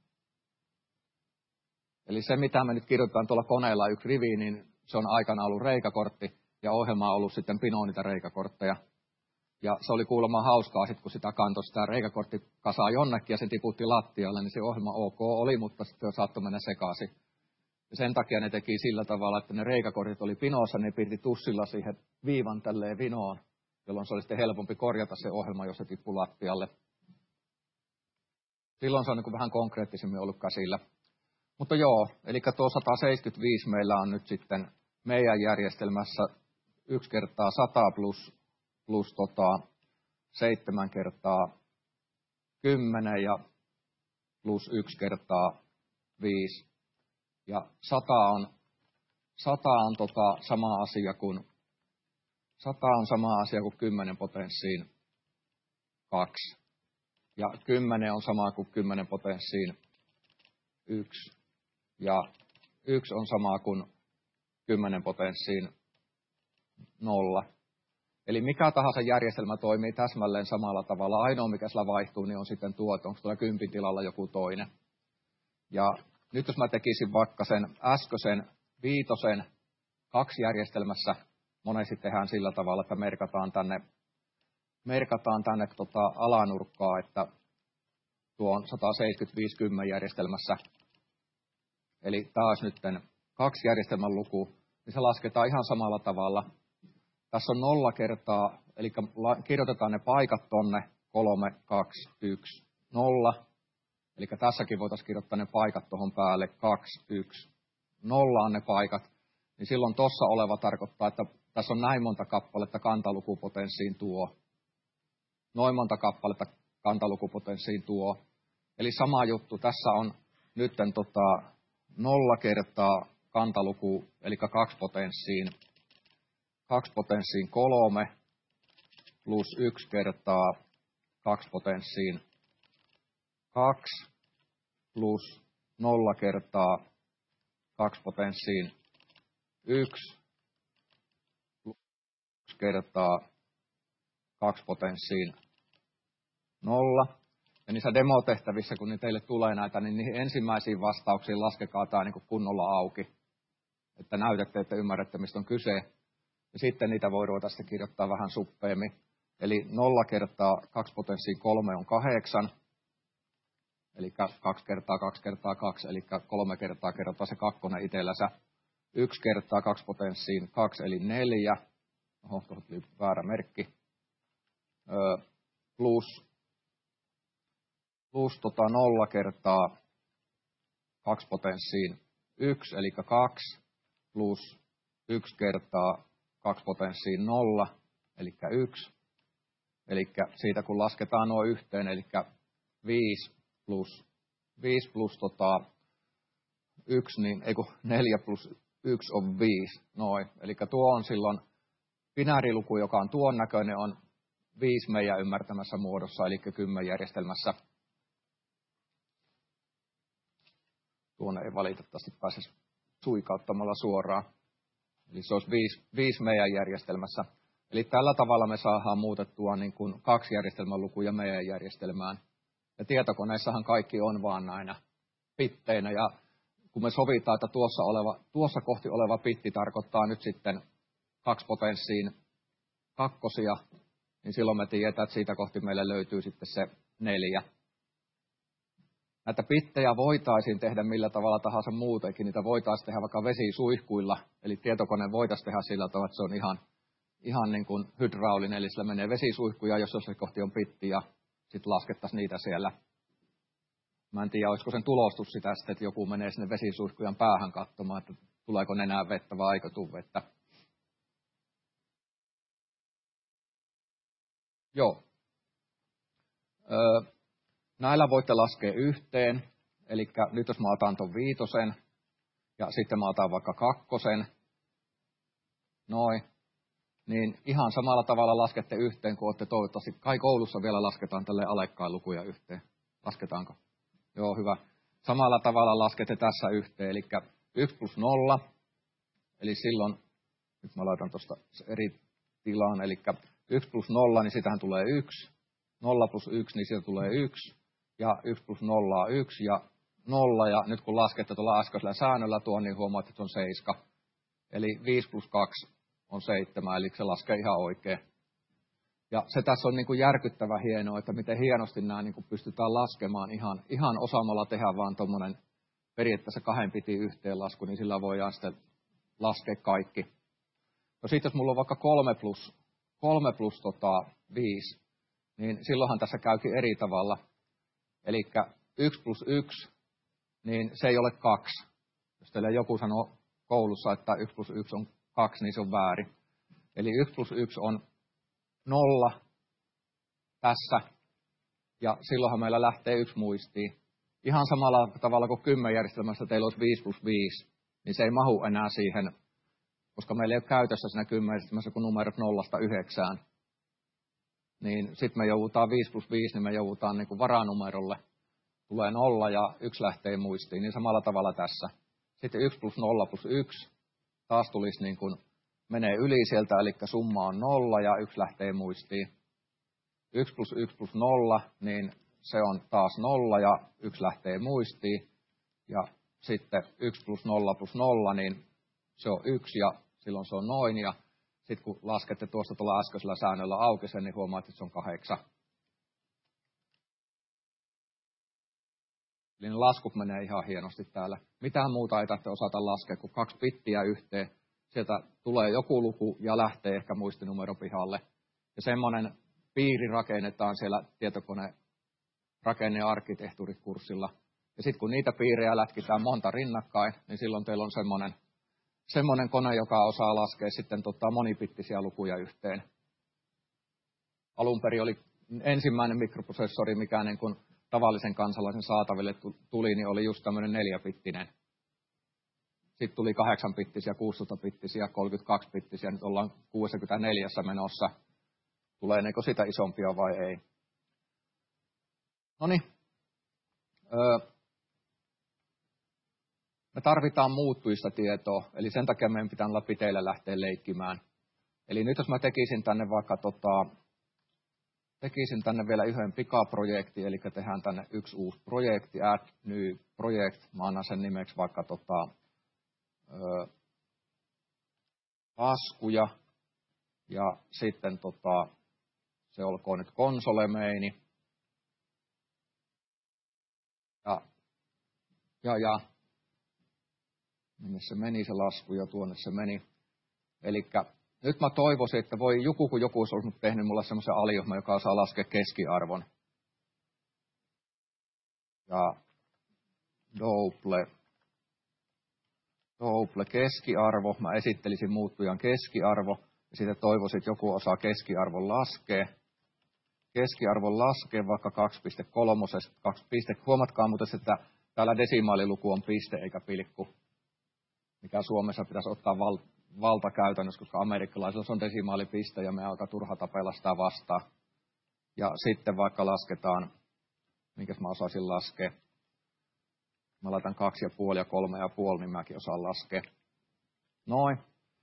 Eli se, mitä me nyt kirjoitetaan tuolla koneella yksi rivi, niin se on aikana ollut reikäkortti, ja ohjelma on ollut sitten pinoa niitä reikäkortteja. Ja se oli kuulemma hauskaa, sit kun sitä kantoi sitä reikäkorttikasaa jonnekin, ja se tiputti lattialle, niin se ohjelma ok oli, mutta sitten saattoi mennä sekaisin. Ja sen takia ne teki sillä tavalla, että ne reikäkortit oli pinossa, ne piirti tussilla siihen viivan tälleen vinoon, jolloin se oli sitten helpompi korjata se ohjelma, jos se tippui lattialle. Silloin se on niin kuin vähän konkreettisemmin ollut käsillä. Mutta joo, eli tuo sata seitsemänkymmentäviisi meillä on nyt sitten meidän järjestelmässä yksi kertaa sata plus, plus tota, seitsemän kertaa kymmenen ja plus yksi kertaa viisi. Ja sata on, sata on tota sama asia kuin, sata on sama asia kuin kymmenen potenssiin kaksi. Ja kymmenen on sama kuin kymmenen potenssiin yksi. Ja yksi on sama kuin kymmenen potenssiin nolla. Eli mikä tahansa järjestelmä toimii täsmälleen samalla tavalla. Ainoa, mikä sillä vaihtuu, niin on sitten tuo, että onko tuolla kympin tilalla joku toinen. Ja nyt jos mä tekisin vaikka sen äskeisen viitosen kaksi järjestelmässä, monesti tehdään sillä tavalla, että merkataan tänne, merkataan tänne tota alanurkkaa, että tuo on sata seitsemänkymmentä viisikymmentä järjestelmässä. eli taas nyt kaksi järjestelmän luku, niin se lasketaan ihan samalla tavalla. Tässä on nolla kertaa, eli kirjoitetaan ne paikat tonne, kolme, kaksi, yksi, nolla. Eli tässäkin voitaisiin kirjoittaa ne paikat tuohon päälle, kaksi, yksi, nolla on ne paikat. Niin silloin tuossa oleva tarkoittaa, että tässä on näin monta kappaletta kantalukupotenssiin tuo. Noin monta kappaletta kantalukupotenssiin tuo. Eli sama juttu, tässä on nyt tota, nolla kertaa kantaluku, eli kaksi potenssiin, kaksi potenssiin kolme, plus yksi kertaa kaksi potenssiin kaksi, plus nolla kertaa kaksi potenssiin yksi, plus yksi kertaa kaksi potenssiin nolla. Ja niissä demotehtävissä, kun teille tulee näitä, niin niihin ensimmäisiin vastauksiin laskekaa tämä niin kunnolla auki. Että näytätte, että ymmärrätte, mistä on kyse. Ja sitten niitä voi ruveta sitten kirjoittaa vähän suppeemmin. Eli nolla kertaa kaksi potenssiin kolme on kahdeksan. Eli kaksi kertaa kaksi kertaa kaksi, eli kolme kertaa kerrotaan se kakkonen itsellänsä. yksi kertaa kaksi potenssiin kaksi, eli neljä. Oho, tuohon tuli väärä merkki. Öö, plus plus tota nolla kertaa kaksi potenssiin yksi, eli kaksi, plus yksi kertaa kaksi potenssiin nolla, eli yksi. Eli siitä kun lasketaan nuo yhteen, eli viisi plus, viisi plus tota yksi, niin ei kun neljä plus yksi on viisi, noin. Eli tuo on silloin binääriluku, joka on tuon näköinen, on viisi meidän ymmärtämässä muodossa, eli kymmenen järjestelmässä. Tuonne ei valitettavasti pääsisi suikauttamalla suoraan. Eli se olisi viisi, viisi meidän järjestelmässä. Eli tällä tavalla me saadaan muutettua niin kuin kaksi järjestelmän lukuja meidän järjestelmään. Ja tietokoneissahan kaikki on vaan näinä bitteinä. Ja kun me sovitaan, että tuossa, oleva, tuossa kohti oleva bitti tarkoittaa nyt sitten kaksi potenssiin kakkosia, niin silloin me tiedetään, että siitä kohti meille löytyy sitten se neljä. Näitä bittejä voitaisiin tehdä millä tavalla tahansa muutenkin. Niitä voitaisiin tehdä vaikka vesisuihkuilla. Eli tietokone voitaisiin tehdä sillä tavalla, että se on ihan, ihan niin kuin hydraulinen. Eli sillä menee vesisuihkuja, jos jossain kohti on bitti ja sitten laskettaisiin niitä siellä. Mä en tiedä, olisiko sen tulostus sitä sitten, että joku menee sinne vesisuihkujan päähän katsomaan, että tuleeko nenään vettä vai eikö tule vettä. Joo. Öö. Näillä voitte laskea yhteen, eli nyt jos mä otan tuon viitosen, ja sitten mä otan vaikka kakkosen, noin, niin ihan samalla tavalla laskette yhteen, kun olette toivottavasti, kai koulussa vielä lasketaan tälleen alekkaan lukuja yhteen. Lasketaanko? Joo, hyvä. Samalla tavalla laskette tässä yhteen, eli yksi plus nolla, eli silloin, nyt mä laitan tuosta eri tilaan, eli yksi plus nolla, niin sitähän tulee yksi, nolla plus yksi, niin sieltä tulee yksi. Ja yksi plus nolla on yksi ja nolla. Ja nyt kun laskette tuolla äskeisellä säännöllä tuon, niin huomaatte, että se on seitsemän. Eli viisi plus kaksi on seitsemän, eli se laskee ihan oikein. Ja se tässä on niin kuin järkyttävän hienoa, että miten hienosti nämä niin kuin pystytään laskemaan ihan, ihan osaamalla tehdä vaan tuommoinen periaatteessa kahden piti yhteenlasku, niin sillä voidaan sitten laskea kaikki. No sitten jos mulla on vaikka kolme plus, kolme plus tota, viisi, niin silloinhan tässä käykin eri tavalla. Eli yksi plus yksi, niin se ei ole kaksi. Jos teille joku sanoo koulussa, että yksi plus yksi on kaksi, niin se on väärin. Eli yksi plus yksi on nolla tässä, ja silloinhan meillä lähtee yksi muistiin. Ihan samalla tavalla kuin kymmenen järjestelmässä teillä olisi viisi plus viisi, niin se ei mahu enää siihen, koska meillä ei ole käytössä siinä kymmenen järjestelmässä kuin numerot nollasta yhdeksään. Niin sitten me joudutaan viisi plus viisi, niin me joudutaan niin kuin varanumerolle. Tulee nolla ja yksi lähtee muistiin, niin samalla tavalla tässä. Sitten yksi plus nolla plus yksi, taas tulisi niin kuin, menee yli sieltä, eli summa on nolla ja yksi lähtee muistiin. yksi plus yksi plus nolla, niin se on taas nolla ja yksi lähtee muistiin. Ja sitten yksi plus nolla plus nolla, niin se on yksi ja silloin se on noin. Ja sitten kun laskette tuosta tuolla äskeisellä säännöllä auki sen, niin huomaatte, että se on kahdeksan. Eli ne laskut menee ihan hienosti täällä. Mitään muuta ei tarvitse osata laskea kuin kaksi bittiä yhteen. Sieltä tulee joku luku ja lähtee ehkä muistinumero pihalle. Ja semmoinen piiri rakennetaan siellä tietokone rakenne- ja arkkitehtuurikurssilla. Ja sitten kun niitä piirejä lätkitään monta rinnakkain, niin silloin teillä on semmoinen, semmoinen kone, joka osaa laskea sitten tota monipittisiä lukuja yhteen. Alun perin oli ensimmäinen mikroprosessori, mikä niin kuin tavallisen kansalaisen saataville tuli, niin oli just tämmöinen neljäpittinen. Sitten tuli kahdeksanpittisiä, kuusitoistapittisiä, kolmekymmentäkaksipittisiä, nyt ollaan kuusikymmentäneljä menossa. Tulee neko sitä isompia vai ei? Noniin. Öö. Me tarvitaan muuttujista tietoa, eli sen takia meidän pitää läpi teille lähteä leikkimään. Eli nyt jos mä tekisin tänne vaikka tota, tekisin tänne vielä yhden pikaprojekti, eli tehdään tänne yksi uusi projekti, add new project, mä annan sen nimeksi vaikka tota, ö, laskuja, ja sitten tota, se olkoon nyt konsolemeini. Ja, ja, ja. Minne se meni se lasku ja tuonne se meni. Elikkä nyt mä toivoisin, että voi joku, kun joku olisi tehnyt mulle semmoisen aliohjelman, joka osaa laskea keskiarvon. Ja double, double keskiarvo. Mä esittelisin muuttujan keskiarvo. Ja sitten toivoisin, että joku osaa keskiarvon laskea. Keskiarvon laskea vaikka kaksi pilkku kolme. kaksi piste. Huomatkaa muuten, että täällä desimaaliluku on piste eikä pilkku. Mikä Suomessa pitäisi ottaa val, valtakäytännössä, koska amerikkalaisilla on desimaalipiste ja me aika turha tapella sitä vastaan. Ja sitten vaikka lasketaan, minkäs mä osaisin laskea. Mä laitan kaksi ja puoli ja kolme ja puoli, niin mäkin osaan laskea. Noin.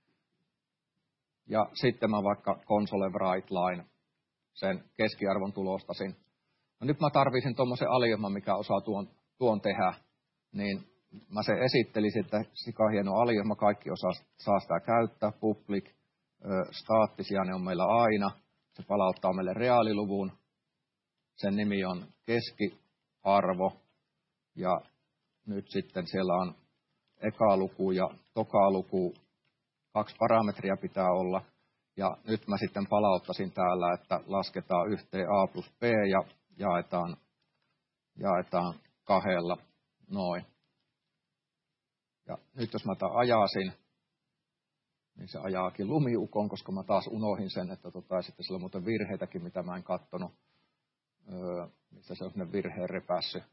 Ja sitten mä vaikka console write line, sen keskiarvon tulostasin. No nyt mä tarvisin tuommoisen aliohjelman, mikä osaa tuon, tuon tehdä, niin mä se esittelisin, että sika hieno aliohjelma, kaikki osaa saa sitä käyttää, public, staattisia ne on meillä aina, se palauttaa meille reaaliluvun, sen nimi on keskiarvo, ja nyt sitten siellä on eka luku ja toka luku, kaksi parametria pitää olla, ja nyt mä sitten palauttaisin täällä, että lasketaan yhteen a plus b ja jaetaan, jaetaan kahdella, noin. Ja nyt jos mä tämän ajasin, niin se ajaakin lumiukon, koska mä taas unohin sen, että tota, sitten sillä on muuten virheitäkin, mitä mä en kattonut, öö, missä se on sinne virheen repässy.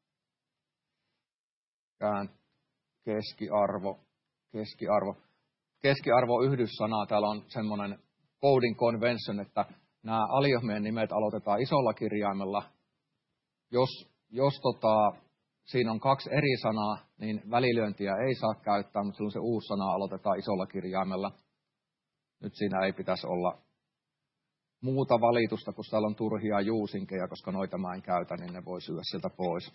Kään keskiarvo, keskiarvo. Keskiarvo yhdyssanaa, täällä on semmoinen coding convention, että nämä aliohjelmien nimet aloitetaan isolla kirjaimella. Jos, jos tota, siinä on kaksi eri sanaa, niin välilyöntiä ei saa käyttää, mutta silloin se uusi sana aloitetaan isolla kirjaimella. Nyt siinä ei pitäisi olla muuta valitusta, kun täällä on turhia juusinkeja, koska noita mä en käytä, niin ne voi syödä sieltä pois.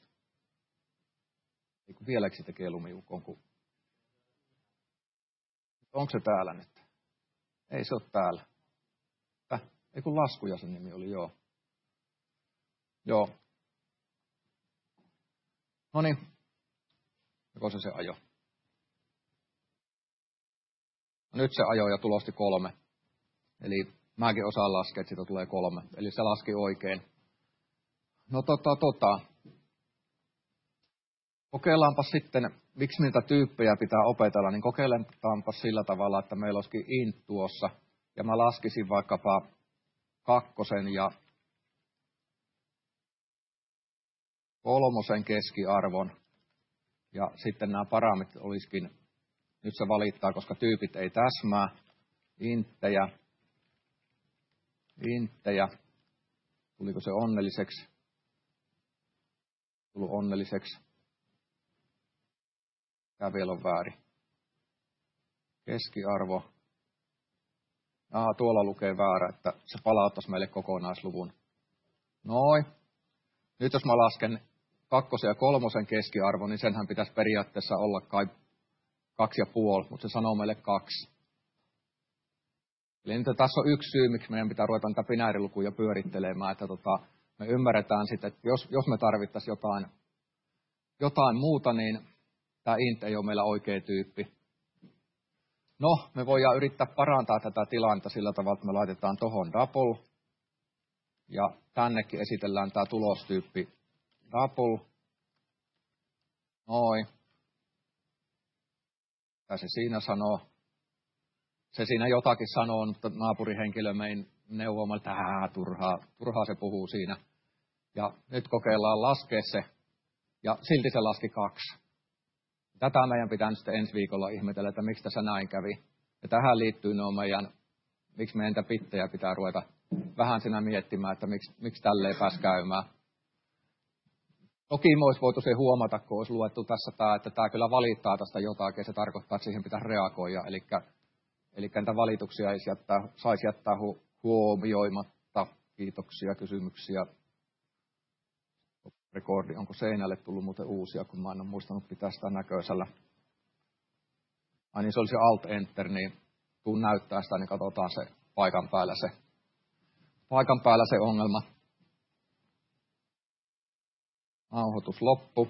Eiku vieläkö se tekee lumiukon? Kun... Onko se täällä nyt? Ei se ole täällä. Täh? Ei kun laskuja sen nimi oli, joo. Joo. Noniin. Joko se se ajo? No nyt se ajoi ja tulosti kolme. Eli mäkin osaan laskea, että siitä tulee kolme. Eli se laski oikein. No tota, tota. Kokeillaanpa sitten, miksi niitä tyyppejä pitää opetella, niin kokeillaanpa sillä tavalla, että meillä olisikin int tuossa. Ja mä laskisin vaikkapa kakkosen ja kolmosen keskiarvon. Ja sitten nämä parametrit olisikin, nyt se valittaa, koska tyypit ei täsmää, inttejä, inttejä, tuliko se onnelliseksi, tullut onnelliseksi, tämä vielä on väärin, keskiarvo, Aa, tuolla lukee väärä, että se palauttaisi meille kokonaisluvun, noin, nyt jos mä lasken kakkosen ja kolmosen keskiarvo, niin senhän pitäisi periaatteessa olla kai kaksi ja puoli, mutta se sanoo meille kaksi. Eli nyt tässä on yksi syy, miksi meidän pitää ruveta niitä binäärilukuja pyörittelemään, että tota, me ymmärretään sitten, että jos, jos me tarvittaisiin jotain jotain muuta, niin tämä int ei ole meillä oikea tyyppi. No, me voidaan yrittää parantaa tätä tilannetta sillä tavalla, että me laitetaan tuohon double. Ja tännekin esitellään tämä tulostyyppi double. Noin. Mitä se siinä sanoo? Se siinä jotakin sanoo, mutta naapurihenkilö mein neuvomaan, että hää, turhaa, turhaa se puhuu siinä. Ja nyt kokeillaan laskea se. Ja silti se laski kaksi. Tätä meidän pitää nyt sitten ensi viikolla ihmetellä, että miksi tässä näin kävi. Ja tähän liittyy nuo meidän, miksi meidän niitä bittejä pitää ruveta vähän siinä miettimään, että miksi, miksi tälleen pääsi käymään. Toki me olisi voitu se huomata, kun olisi luettu tässä tämä, että tämä kyllä valittaa tästä jotakin, ja se tarkoittaa, että siihen pitäisi reagoida. Eli, eli niitä valituksia ei jättää, saisi jättää hu, huomioimatta. Kiitoksia, kysymyksiä. Rekordi, onko seinälle tullut muuten uusia, kun mä en ole muistanut pitää sitä näköisellä. Ai niin, se olisi Alt-Enter, niin tuun näyttää sitä, niin katsotaan se paikan päällä se, paikan päällä se ongelma. Nauhoitus loppu.